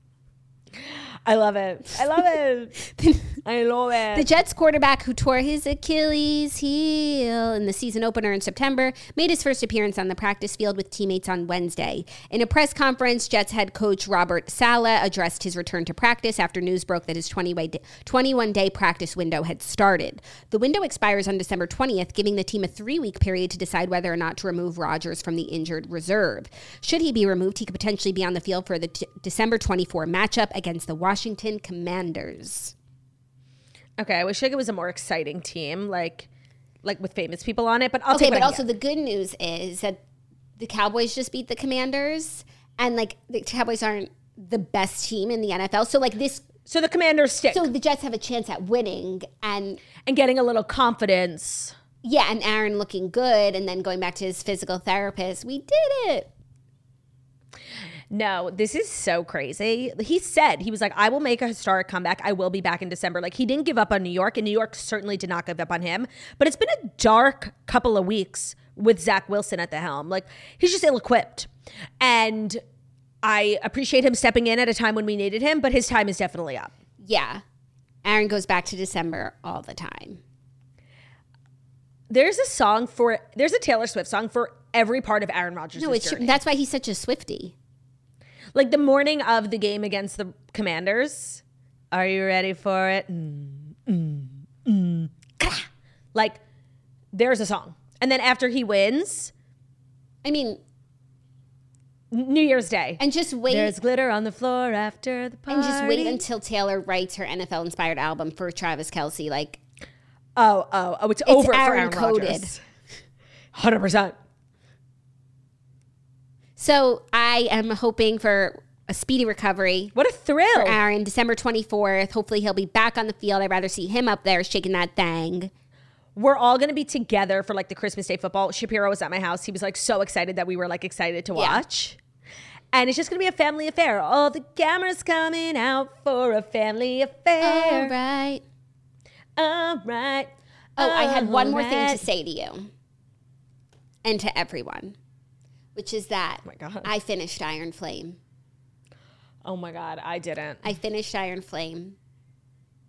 I love it. I love it. I love it. The Jets quarterback who tore his Achilles heel in the season opener in September made his first appearance on the practice field with teammates on Wednesday. In a press conference, Jets head coach Robert Saleh addressed his return to practice after news broke that his twenty-one-day practice window had started. The window expires on December twentieth, giving the team a three-week period to decide whether or not to remove Rodgers from the injured reserve. Should he be removed, he could potentially be on the field for the t- December twenty-fourth matchup against the Washington Commanders. Okay, I wish like it was a more exciting team, like like with famous people on it. But I'll Okay, take what but I also get. the good news is that the Cowboys just beat the Commanders, and like the Cowboys aren't the best team in the N F L. So like this, So the Commanders stick so the Jets have a chance at winning, and and getting a little confidence. yeah, and Aaron looking good, and then going back to his physical therapist. We did it. No, this is so crazy. He said, he was like, I will make a historic comeback. I will be back in December. Like, he didn't give up on New York, and New York certainly did not give up on him. But it's been a dark couple of weeks with Zach Wilson at the helm. Like, he's just ill-equipped. And I appreciate him stepping in at a time when we needed him, but his time is definitely up. Yeah, Aaron goes back to December all the time. There's a song for, there's a Taylor Swift song for every part of Aaron Rodgers' No, it's journey. that's why he's such a Swiftie. Like the morning of the game against the Commanders. Are you ready for it? Mm, mm, mm. Like, there's a song. And then after he wins, I mean, New Year's Day. and just wait. There's glitter on the floor after the party. And just wait until Taylor writes her N F L-inspired album for Travis Kelce. Like, Oh, oh, oh, it's, over for Aaron Aaron coded. Rodgers. one hundred percent. so I am hoping for a speedy recovery What a thrill. for Aaron. December twenty-fourth. Hopefully he'll be back on the field. I'd rather see him up there shaking that thing. We're all going to be together for like the Christmas Day football. Shapiro was at my house. He was like so excited that we were like excited to Yeah. watch. And it's just going to be a family affair. All the cameras coming out for a family affair. All right. All right. Oh, I had one more all thing right. to say to you and to everyone, which is that Oh my God. I finished Iron Flame. Oh my God, I didn't. I finished Iron Flame.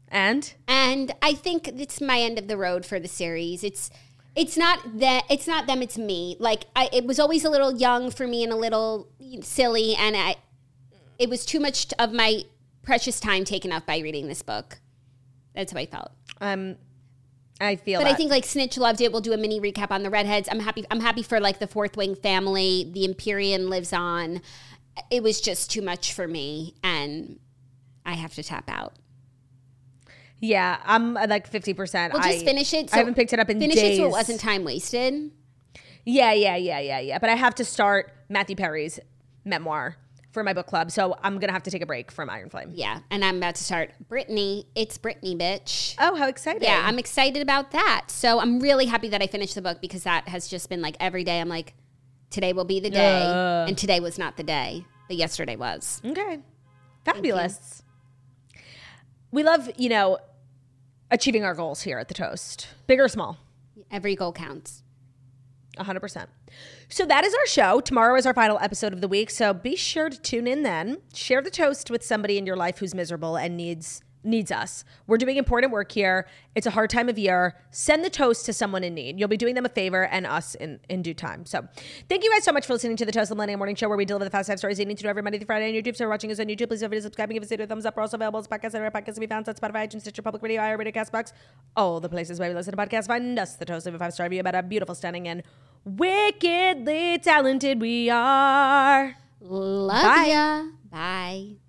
And? And I think it's my end of the road for the series. It's it's not that it's not them, it's me. Like I, it was always a little young for me and a little silly, and I it was too much of my precious time taken up by reading this book. That's how I felt. Um I feel But that. I think like Snitch loved it. We'll do a mini recap on the Redheads. I'm happy I'm happy for like the Fourth Wing family. The Empyrean lives on. It was just too much for me, and I have to tap out. Yeah, I'm uh, like fifty percent. We'll just I, finish it. So I haven't picked it up in finish days. it so it wasn't time wasted. Yeah, yeah, yeah, yeah, yeah. But I have to start Matthew Perry's memoir for my book club, so I'm gonna have to take a break from Iron Flame. Yeah, and I'm about to start Brittany. It's Brittany, bitch. Oh, how exciting! Yeah, I'm excited about that. So I'm really happy that I finished the book because that has just been like every day. I'm like, today will be the day, Uh. and today was not the day, but yesterday was. Okay, fabulous. We love, you know, achieving our goals here at the Toast, big or small. Every goal counts. one hundred percent. So that is our show. Tomorrow is our final episode of the week, so be sure to tune in then. Share the Toast with somebody in your life who's miserable and needs needs us. We're doing important work here. It's a hard time of year. Send the Toast to someone in need. You'll be doing them a favor and us in, in due time. So thank you guys so much for listening to the Toast, the Millennial Morning Show, where we deliver the fast five stories you need to know every Monday through Friday on YouTube. So if you're watching us on YouTube, please don't forget to subscribe and give us a thumbs up. We're also available as podcasts and our podcasts can be found on Spotify, iTunes, Stitcher, Public Radio, iHeartRadio, Castbox, all the places where we listen to podcasts. Find us, the Toast, leave a five-star review about how beautiful, stunning, and wickedly talented we are. Love Bye. ya. Bye.